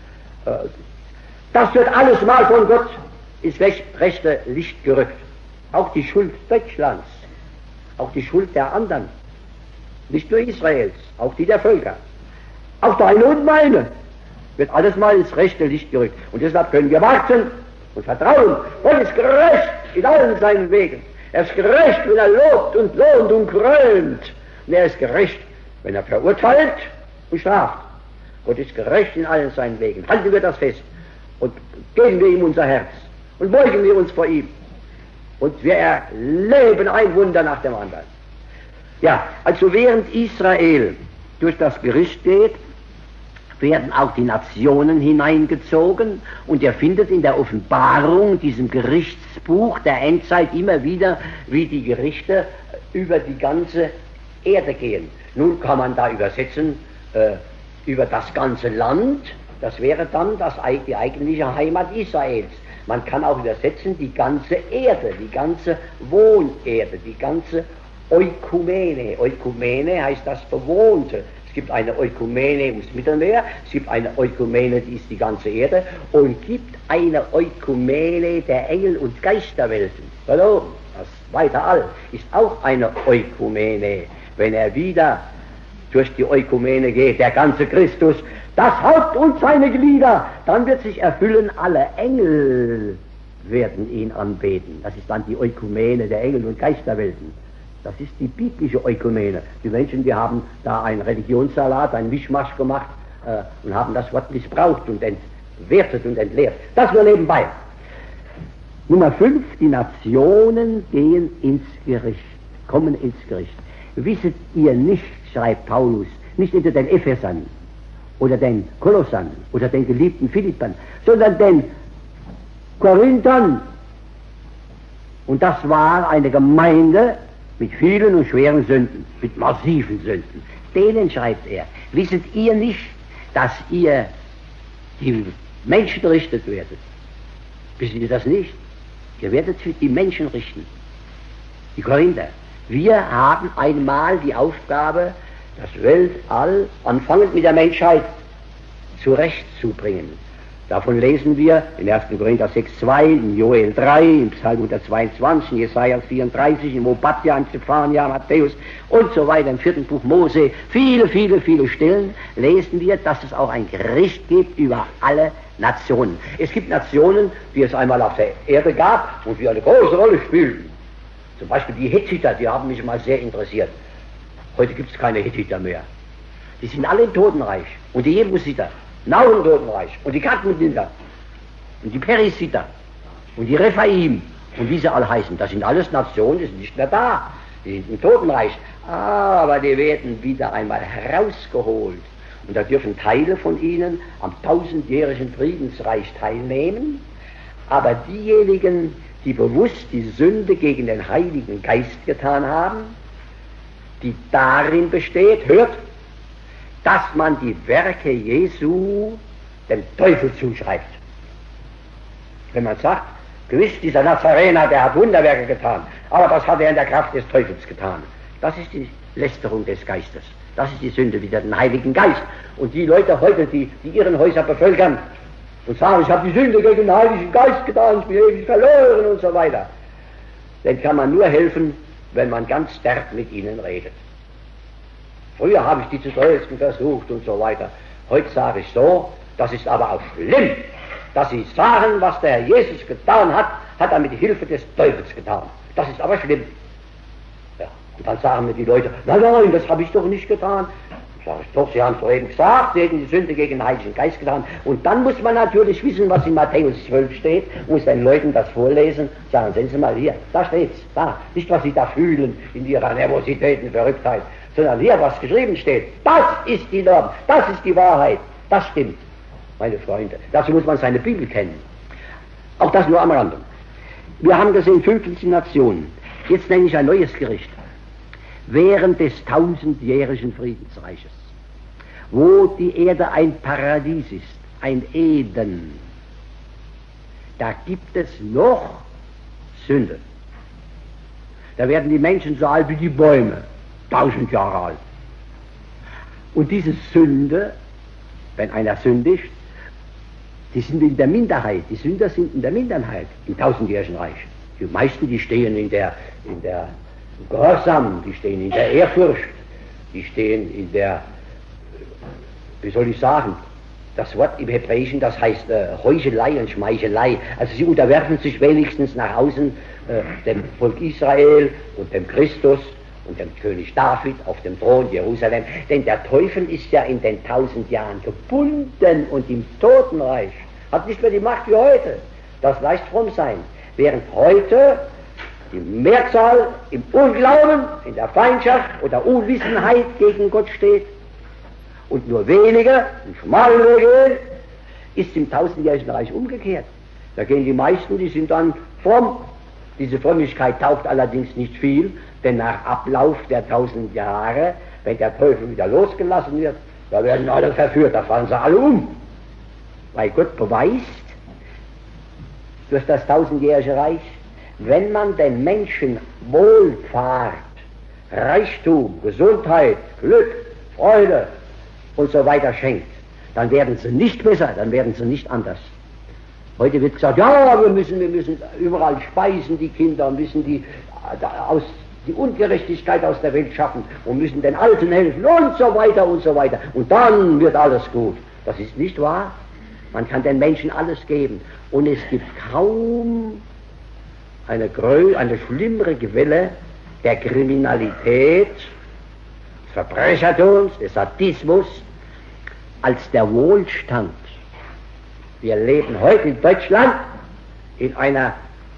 Speaker 2: Das wird alles mal von Gott ins rechte Licht gerückt. Auch die Schuld Deutschlands, auch die Schuld der anderen, nicht nur Israels, auch die der Völker, auch deine und meine, wird alles mal ins rechte Licht gerückt. Und deshalb können wir warten und vertrauen. Gott ist gerecht in allen seinen Wegen. Er ist gerecht, wenn er lobt und lohnt und krönt. Und er ist gerecht, wenn er verurteilt und straft. Gott ist gerecht in allen seinen Wegen. Halten wir das fest und geben wir ihm unser Herz und beugen wir uns vor ihm. Und wir erleben ein Wunder nach dem anderen. Ja, also während Israel durch das Gericht geht, werden auch die Nationen hineingezogen und er findet in der Offenbarung, diesem Gerichtsbuch der Endzeit, immer wieder, wie die Gerichte über die ganze Erde gehen. Nun kann man da übersetzen, über das ganze Land, das wäre dann die eigentliche Heimat Israels. Man kann auch übersetzen, die ganze Erde, die ganze Wohnerde, die ganze Ökumene. Ökumene heißt das Bewohnte. Es gibt eine Ökumene ums Mittelmeer, es gibt eine Ökumene, die ist die ganze Erde, und gibt eine Ökumene der Engel- und Geisterwelten. Hallo, das weite All ist auch eine Ökumene. Wenn er wieder durch die Ökumene geht, der ganze Christus, das Haupt und seine Glieder, dann wird sich erfüllen, alle Engel werden ihn anbeten. Das ist dann die Ökumene der Engel- und Geisterwelten. Das ist die biblische Ökumene. Die Menschen, die haben da einen Religionssalat, einen Mischmasch gemacht und haben das Wort missbraucht und entwertet und entleert. Das nur nebenbei. Nummer 5, die Nationen gehen ins Gericht, kommen ins Gericht. Wisset ihr nicht, schreibt Paulus, nicht unter den Ephesern oder den Kolossern oder den geliebten Philippern, sondern den Korinthern. Und das war eine Gemeinde mit vielen und schweren Sünden, mit massiven Sünden. Denen schreibt er, wisset ihr nicht, dass ihr die Menschen richtet werdet? Wisst ihr das nicht? Ihr werdet die Menschen richten. Die Korinther. Wir haben einmal die Aufgabe, das Weltall, anfangend mit der Menschheit, zurechtzubringen. Davon lesen wir in 1. Korinther 6,2, in Joel 3, im Psalm 122, in Jesaja 34, in Obadja, in Zephania, Matthäus und so weiter, im 4. Buch Mose, viele Stellen lesen wir, dass es auch ein Gericht gibt über alle Nationen. Es gibt Nationen, die es einmal auf der Erde gab und die eine große Rolle spielten. Zum Beispiel die Hethiter, die haben mich mal sehr interessiert. Heute gibt es keine Hethiter mehr. Die sind alle im Totenreich. Und die Jebusiter, auch im Totenreich. Und die Kadmoniter. Und die Perisiter. Und die Rephaim. Und wie sie alle heißen. Das sind alles Nationen, die sind nicht mehr da. Die sind im Totenreich. Aber die werden wieder einmal herausgeholt. Und da dürfen Teile von ihnen am 1000-jährigen Friedensreich teilnehmen. Aber diejenigen, die bewusst die Sünde gegen den Heiligen Geist getan haben, die darin besteht, hört, dass man die Werke Jesu dem Teufel zuschreibt. Wenn man sagt, gewiss, dieser Nazarener, der hat Wunderwerke getan, aber das hat er in der Kraft des Teufels getan. Das ist die Lästerung des Geistes. Das ist die Sünde wider den Heiligen Geist. Und die Leute heute, die ihren Häuser bevölkern und sagen, ich habe die Sünde gegen den Heiligen Geist getan, ich bin ewig verloren und so weiter, dann kann man nur helfen, wenn man ganz derb mit ihnen redet. Früher habe ich die zu trösten versucht und so weiter. Heute sage ich so, das ist aber auch schlimm, dass sie sagen, was der Herr Jesus getan hat, hat er mit Hilfe des Teufels getan. Das ist aber schlimm. Ja, und dann sagen mir die Leute, nein, das habe ich doch nicht getan. Sag ich doch, Sie haben es doch eben gesagt, Sie hätten die Sünde gegen den Heiligen Geist getan. Und dann muss man natürlich wissen, was in Matthäus 12 steht, muss den Leuten das vorlesen, sagen, sehen Sie mal hier, da steht's, da. Nicht, was Sie da fühlen in Ihrer Nervosität und Verrücktheit, sondern hier, was geschrieben steht. Das ist die Norm, das ist die Wahrheit, das stimmt, meine Freunde. Dazu muss man seine Bibel kennen. Auch das nur am Rande. Wir haben gesehen, 15 Nationen. Jetzt nenne ich ein neues Gericht. Während des 1000-jährigen Friedensreiches, wo die Erde ein Paradies ist, ein Eden, da gibt es noch Sünde. Da werden die Menschen so alt wie die Bäume, 1000 Jahre alt. Und diese Sünde, wenn einer sündigt, die sind in der Minderheit, die Sünder sind in der Minderheit im 1000-jährigen Reich. Die meisten, die stehen in der Gehorsam, die stehen in der Ehrfurcht, die stehen in der, wie soll ich sagen, das Wort im Hebräischen, das heißt Heuchelei und Schmeichelei. Also sie unterwerfen sich wenigstens nach außen dem Volk Israel und dem Christus und dem König David auf dem Thron Jerusalem. Denn der Teufel ist ja in den 1000 Jahren gebunden und im Totenreich, hat nicht mehr die Macht wie heute. Das leicht fromm sein. Während heute die Mehrzahl im Unglauben, in der Feindschaft oder Unwissenheit gegen Gott steht und nur wenige in schmalen Weg gehen, ist im 1000-jährigen Reich umgekehrt. Da gehen die meisten, die sind dann fromm. Diese Frömmigkeit taugt allerdings nicht viel, denn nach Ablauf der 1000 Jahre, wenn der Teufel wieder losgelassen wird, da werden alle verführt, da fallen sie alle um. Weil Gott beweist, durch das 1000-jährige Reich, wenn man den Menschen Wohlfahrt, Reichtum, Gesundheit, Glück, Freude und so weiter schenkt, dann werden sie nicht besser, dann werden sie nicht anders. Heute wird gesagt, ja, wir müssen überall speisen, die Kinder, müssen die Ungerechtigkeit aus der Welt schaffen und müssen den Alten helfen und so weiter und so weiter. Und dann wird alles gut. Das ist nicht wahr. Man kann den Menschen alles geben. Und es gibt kaum eine schlimmere Quelle der Kriminalität, des Verbrechertums, des Sadismus, als der Wohlstand. Wir leben heute in Deutschland in einer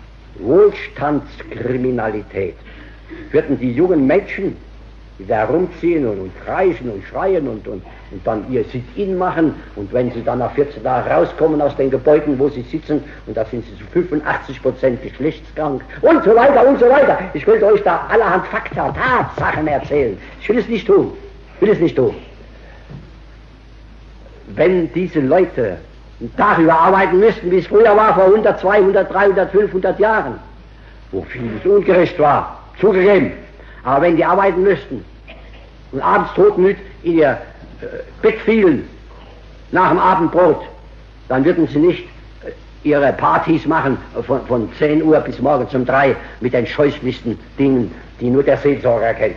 Speaker 2: Wohlstandskriminalität. Würden die jungen Menschen, die da rumziehen und kreischen und schreien und dann ihr Sit-in machen, und wenn sie dann nach 14 Tagen rauskommen aus den Gebäuden, wo sie sitzen, und da sind sie zu 85% geschlechtskrank und so weiter und so weiter. Ich könnte euch da allerhand Fakta, Tatsachen erzählen. Ich will es nicht tun. Wenn diese Leute einen Tag über arbeiten müssten, wie es früher war, vor 100, 200, 300, 500 Jahren, wo vieles ungerecht war, zugegeben, aber wenn die arbeiten müssten und abends todmüd in ihr Bett fielen, nach dem Abendbrot, dann würden sie nicht ihre Partys machen von 10 Uhr bis morgens um 3 mit den scheußlichsten Dingen, die nur der Seelsorger kennt,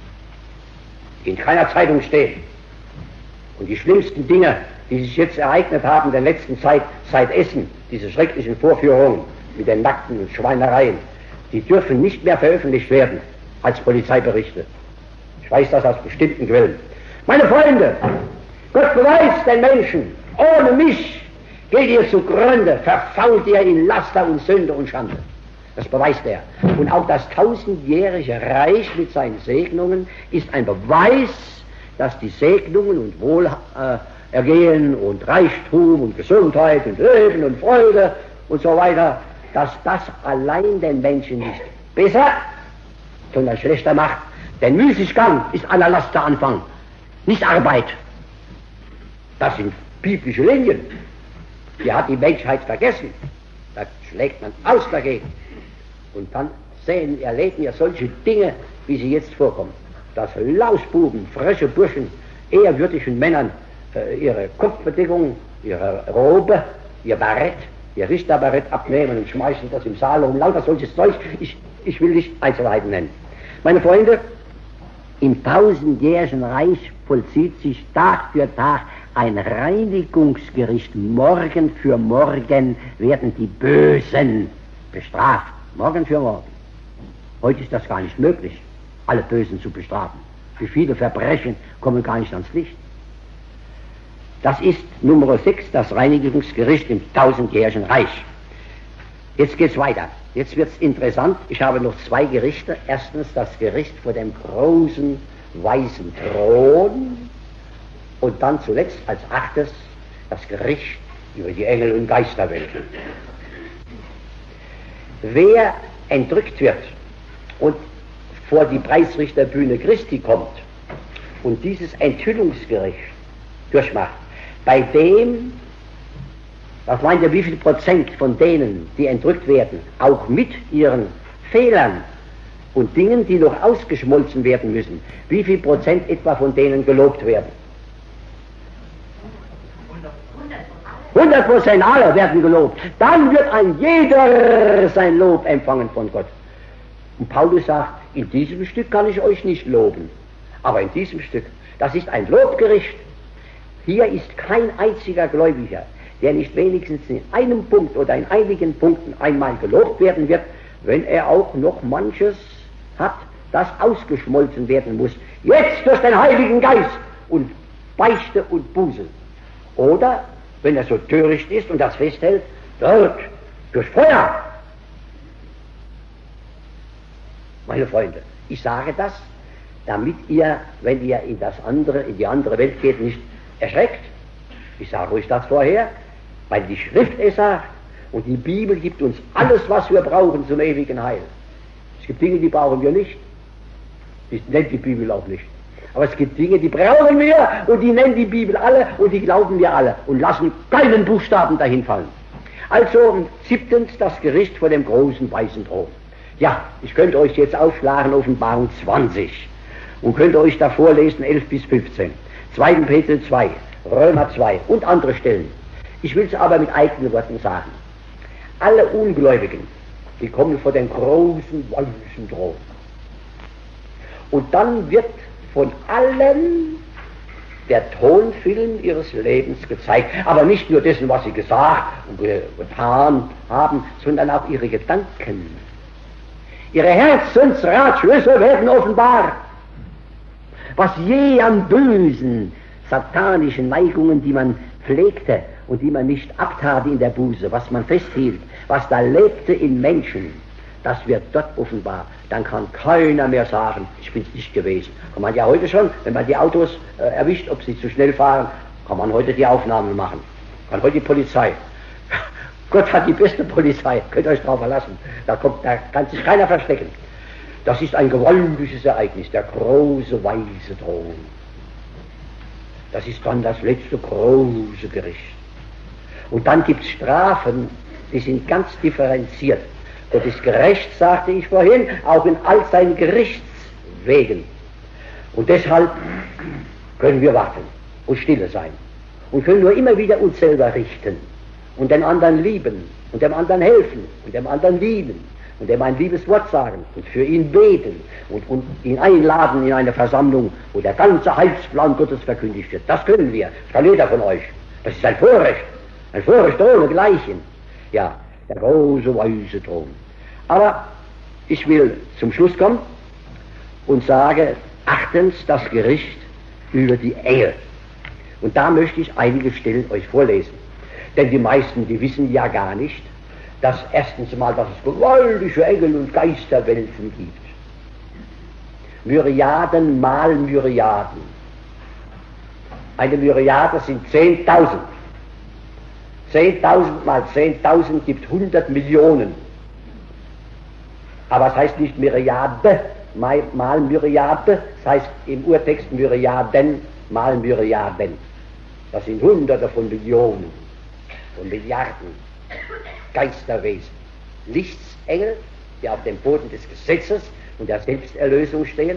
Speaker 2: die in keiner Zeitung stehen. Und die schlimmsten Dinge, die sich jetzt ereignet haben in der letzten Zeit, seit Essen, diese schrecklichen Vorführungen mit den Nackten und Schweinereien, die dürfen nicht mehr veröffentlicht werden als Polizeiberichte. Ich weiß das aus bestimmten Quellen. Meine Freunde, Gott beweist den Menschen, ohne mich geht ihr zugrunde, verfault ihr in Laster und Sünde und Schande. Das beweist er. Und auch das 1000-jährige Reich mit seinen Segnungen ist ein Beweis, dass die Segnungen und Wohlergehen und Reichtum und Gesundheit und Leben und Freude und so weiter, dass das allein den Menschen nicht besser, sondern schlechter macht. Denn Müßiggang ist aller Laster Anfang, nicht Arbeit. Das sind biblische Linien. Die hat die Menschheit vergessen. Da schlägt man aus dagegen. Und dann erleben wir solche Dinge, wie sie jetzt vorkommen. Dass Lausbuben, freche Burschen, ehrwürdigen Männern ihre Kopfbedeckung, ihre Robe, ihr Barett, ihr Richterbarett abnehmen und schmeißen das im Saal um. Lauter solches Zeug. Ich will nicht Einzelheiten nennen. Meine Freunde, im 1000-jährigen Reich vollzieht sich Tag für Tag ein Reinigungsgericht. Morgen für morgen werden die Bösen bestraft. Morgen für morgen. Heute ist das gar nicht möglich, alle Bösen zu bestrafen. Wie viele Verbrechen kommen gar nicht ans Licht. Das ist Nummer 6, das Reinigungsgericht im 1000-jährigen Reich. Jetzt geht's weiter. Jetzt wird's interessant. Ich habe noch 2 Gerichte. Erstens das Gericht vor dem großen weißen Thron und dann zuletzt als 8. das Gericht über die Engel- und Geisterwelt. Wer entrückt wird und vor die Preisrichterbühne Christi kommt und dieses Enthüllungsgericht durchmacht, bei dem, was meint ihr, wie viel Prozent von denen, die entrückt werden, auch mit ihren Fehlern und Dingen, die noch ausgeschmolzen werden müssen, wie viel Prozent etwa von denen gelobt werden? 100% aller werden gelobt. Dann wird ein jeder sein Lob empfangen von Gott. Und Paulus sagt, in diesem Stück kann ich euch nicht loben, aber in diesem Stück, das ist ein Lobgericht. Hier ist kein einziger Gläubiger, der nicht wenigstens in einem Punkt oder in einigen Punkten einmal gelobt werden wird, wenn er auch noch manches hat, das ausgeschmolzen werden muss. Jetzt durch den Heiligen Geist und Beichte und Buße. Oder, wenn er so töricht ist und das festhält, dort durch Feuer. Meine Freunde, ich sage das, damit ihr, wenn ihr in die andere Welt geht, nicht erschreckt. Ich sage euch das vorher, weil die Schrift es sagt und die Bibel gibt uns alles, was wir brauchen zum ewigen Heil. Es gibt Dinge, die brauchen wir nicht. Die nennt die Bibel auch nicht. Aber es gibt Dinge, die brauchen wir und die nennt die Bibel alle und die glauben wir alle und lassen keinen Buchstaben dahin fallen. Also 7. das Gericht vor dem großen weißen Thron. Ja, ich könnte euch jetzt aufschlagen, Offenbarung 20 und könnte euch da vorlesen 11 bis 15. 2. Petrus 2, Römer 2 und andere Stellen. Ich will es aber mit eigenen Worten sagen. Alle Ungläubigen, die kommen vor den großen weißen Thron. Und dann wird von allen der Tonfilm ihres Lebens gezeigt. Aber nicht nur dessen, was sie gesagt und getan haben, sondern auch ihre Gedanken, Ihre Herzensratschlüsse werden offenbar. Was je an bösen, satanischen Neigungen, die man pflegte und die man nicht abtat in der Buße, was man festhielt, was da lebte in Menschen, das wird dort offenbar. Dann kann keiner mehr sagen, ich bin's nicht gewesen. Kann man ja heute schon, wenn man die Autos erwischt, ob sie zu schnell fahren, kann man heute die Aufnahmen machen. Kann heute die Polizei. Gott hat die beste Polizei, könnt ihr euch drauf verlassen. Da kann sich keiner verstecken. Das ist ein gewaltiges Ereignis, der große weise Thron. Das ist dann das letzte große Gericht. Und dann gibt es Strafen, die sind ganz differenziert. Gott ist gerecht, sagte ich vorhin, auch in all seinen Gerichtswegen. Und deshalb können wir warten und stille sein. Und können nur immer wieder uns selber richten und den anderen lieben und dem anderen helfen und dem anderen lieben und dem ein liebes Wort sagen und für ihn beten und ihn einladen in eine Versammlung, wo der ganze Heilsplan Gottes verkündigt wird. Das können wir, das kann jeder von euch. Das ist ein Vorrecht ohnegleichen. Ja, der große weise Thron. Aber ich will zum Schluss kommen und sage, achtens das Gericht über die Engel. Und da möchte ich einige Stellen euch vorlesen. Denn die meisten, die wissen ja gar nicht, dass erstens mal, dass es gewaltige Engel- und Geisterwelten gibt. Myriaden mal Myriaden. Eine Myriade sind 10.000. 10.000 mal 10.000 gibt 100 Millionen. Aber es heißt nicht Myriade mal Myriade, das heißt im Urtext Myriaden mal Myriaden. Das sind Hunderte von Millionen, von Milliarden Geisterwesen. Lichtsengel, die auf dem Boden des Gesetzes und der Selbsterlösung stehen.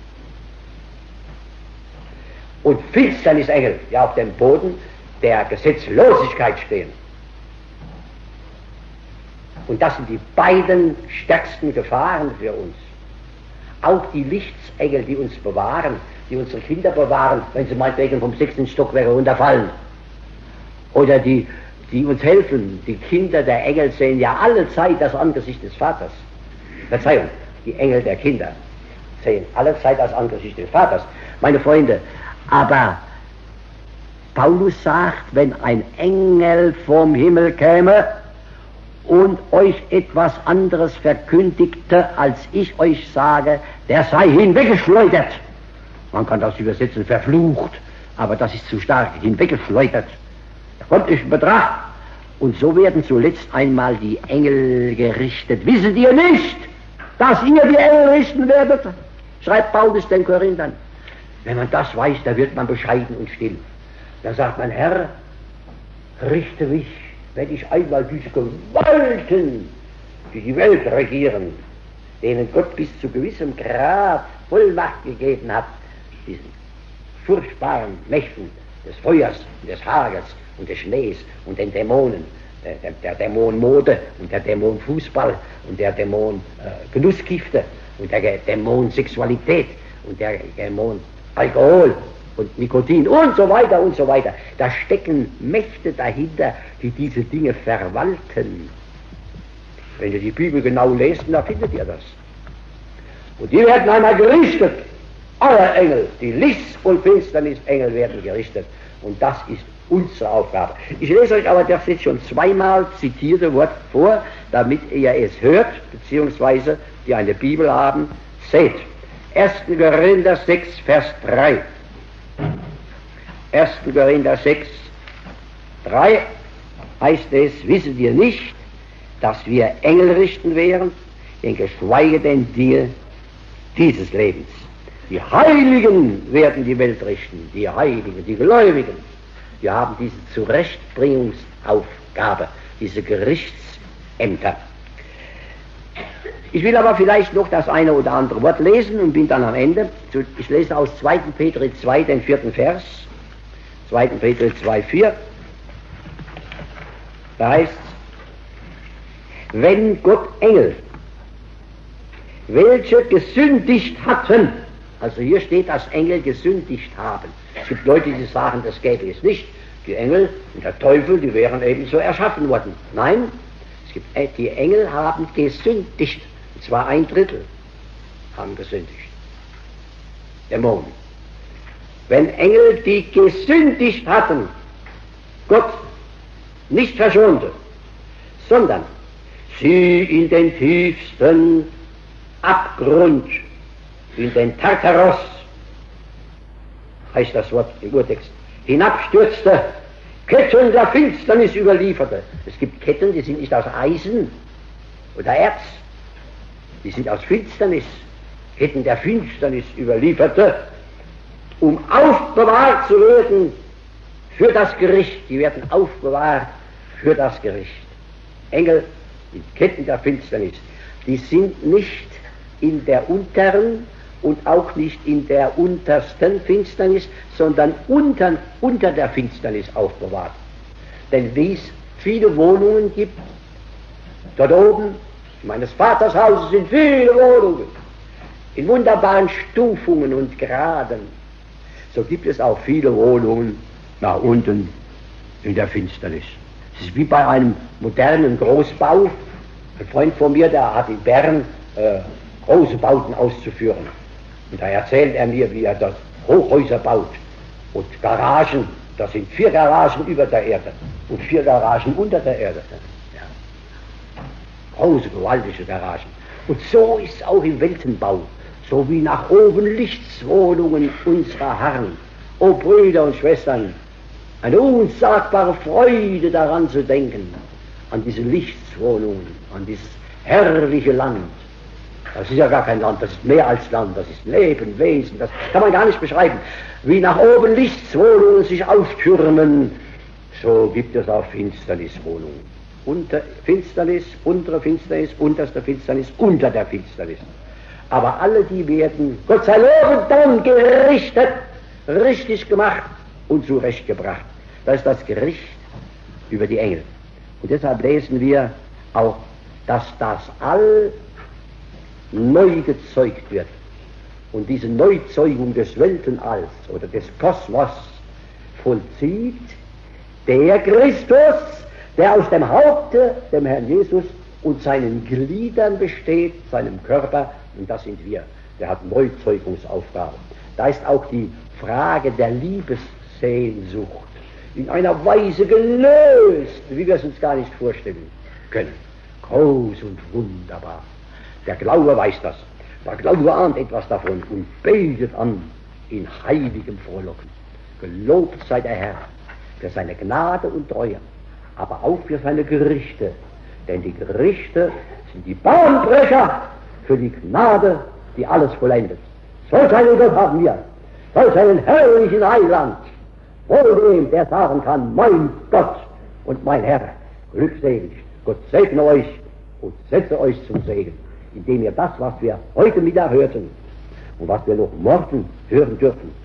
Speaker 2: Und Finsternisengel, die auf dem Boden der Gesetzlosigkeit stehen. Und das sind die beiden stärksten Gefahren für uns. Auch die Lichtsengel, die uns bewahren, die unsere Kinder bewahren, wenn sie meinetwegen vom 6. Stockwerk runterfallen. Oder die uns helfen. Die Kinder der Engel sehen ja alle Zeit das Angesicht des Vaters. Verzeihung, die Engel der Kinder sehen alle Zeit das Angesicht des Vaters. Meine Freunde, aber Paulus sagt, wenn ein Engel vom Himmel käme und euch etwas anderes verkündigte, als ich euch sage, der sei hinweggeschleudert. Man kann das übersetzen, verflucht, aber das ist zu stark, hinweggeschleudert. Er kommt nicht in Betracht. Und so werden zuletzt einmal die Engel gerichtet. Wisset ihr nicht, dass ihr die Engel richten werdet? Schreibt Paulus den Korinthern. Wenn man das weiß, da wird man bescheiden und still. Da sagt man, Herr, richte mich, wenn ich einmal diese Gewalten, die die Welt regieren, denen Gott bis zu gewissem Grad Vollmacht gegeben hat, diesen furchtbaren Mächten des Feuers und des Hagels und des Schnees und den Dämonen, der Dämon Mode und der Dämon Fußball und der Dämon Genussgifte und der Dämon Sexualität und der Dämon Alkohol und Nikotin und so weiter und so weiter. Da stecken Mächte dahinter, die diese Dinge verwalten. Wenn ihr die Bibel genau lest, da findet ihr das. Und die werden einmal gerichtet. Alle Engel, die Lichts- und Finsternisengel werden gerichtet. Und das ist unsere Aufgabe. Ich lese euch aber das jetzt schon zweimal zitierte Wort vor, damit ihr es hört, beziehungsweise die eine Bibel haben, seht. 1. Korinther 6, Vers 3. 1. Korinther 6, 3 heißt es, wisset ihr nicht, dass wir Engel richten werden, denn geschweige denn Dinge dieses Lebens. Die Heiligen werden die Welt richten, die Heiligen, die Gläubigen. Wir haben diese Zurechtbringungsaufgabe, diese Gerichtsämter. Ich will aber vielleicht noch das eine oder andere Wort lesen und bin dann am Ende. Ich lese aus 2. Petrus 2, den 4. Vers. 2. Petrus 2, 4. Da heißt es, wenn Gott Engel, welche gesündigt hatten, also hier steht, dass Engel gesündigt haben. Es gibt Leute, die sagen, das gäbe es nicht. Die Engel und der Teufel, die wären ebenso erschaffen worden. Nein, es gibt, die Engel haben gesündigt. Und zwar 1/3 haben gesündigt. Dämonen. Wenn Engel, die gesündigt hatten, Gott nicht verschonte, sondern sie in den tiefsten Abgrund, in den Tartaros, heißt das Wort im Urtext, hinabstürzte, Ketten der Finsternis überlieferte. Es gibt Ketten, die sind nicht aus Eisen oder Erz, die sind aus Finsternis, Ketten der Finsternis überlieferte, um aufbewahrt zu werden für das Gericht. Die werden aufbewahrt für das Gericht. Engel in Ketten der Finsternis, die sind nicht in der unteren und auch nicht in der untersten Finsternis, sondern unter der Finsternis aufbewahrt. Denn wie es viele Wohnungen gibt, dort oben, in meines Vaters Hause sind viele Wohnungen, in wunderbaren Stufungen und Graden, so gibt es auch viele Wohnungen nach unten in der Finsternis. Es ist wie bei einem modernen Großbau. Ein Freund von mir, der hat in Bern große Bauten auszuführen. Und da erzählt er mir, wie er dort Hochhäuser baut und Garagen. Das sind 4 Garagen über der Erde und 4 Garagen unter der Erde. Ja. Große, gewaltige Garagen. Und so ist es auch im Weltenbau. So wie nach oben Lichtswohnungen unserer Herren. O Brüder und Schwestern, eine unsagbare Freude daran zu denken, an diese Lichtswohnungen, an dieses herrliche Land. Das ist ja gar kein Land, das ist mehr als Land, das ist Leben, Wesen, das kann man gar nicht beschreiben. Wie nach oben Lichtswohnungen sich auftürmen, so gibt es auch Finsterniswohnungen. Finsternis, untere Finsternis, unterste Finsternis, unter der Finsternis. Aber alle die werden, Gott sei Lob, dann gerichtet, richtig gemacht und zurechtgebracht. Das ist das Gericht über die Engel. Und deshalb lesen wir auch, dass das All neu gezeugt wird. Und diese Neuzeugung des Weltenalls oder des Kosmos vollzieht der Christus, der aus dem Haupte, dem Herrn Jesus, und seinen Gliedern besteht, seinem Körper, und das sind wir. Der hat Neuzeugungsaufgabe. Da ist auch die Frage der Liebessehnsucht in einer Weise gelöst, wie wir es uns gar nicht vorstellen können. Groß und wunderbar. Der Glaube weiß das. Der Glaube ahnt etwas davon und betet an in heiligem Frohlocken. Gelobt sei der Herr für seine Gnade und Treue, aber auch für seine Gerichte. Denn die Gerichte sind die Bahnbrecher für die Gnade, die alles vollendet. Solch einen Gott haben wir, solch einen herrlichen Heiland, wohl dem, der sagen kann, mein Gott und mein Herr, glückselig. Gott segne euch und setze euch zum Segen, indem ihr das, was wir heute Mittag hörten und was wir noch morgen hören dürfen,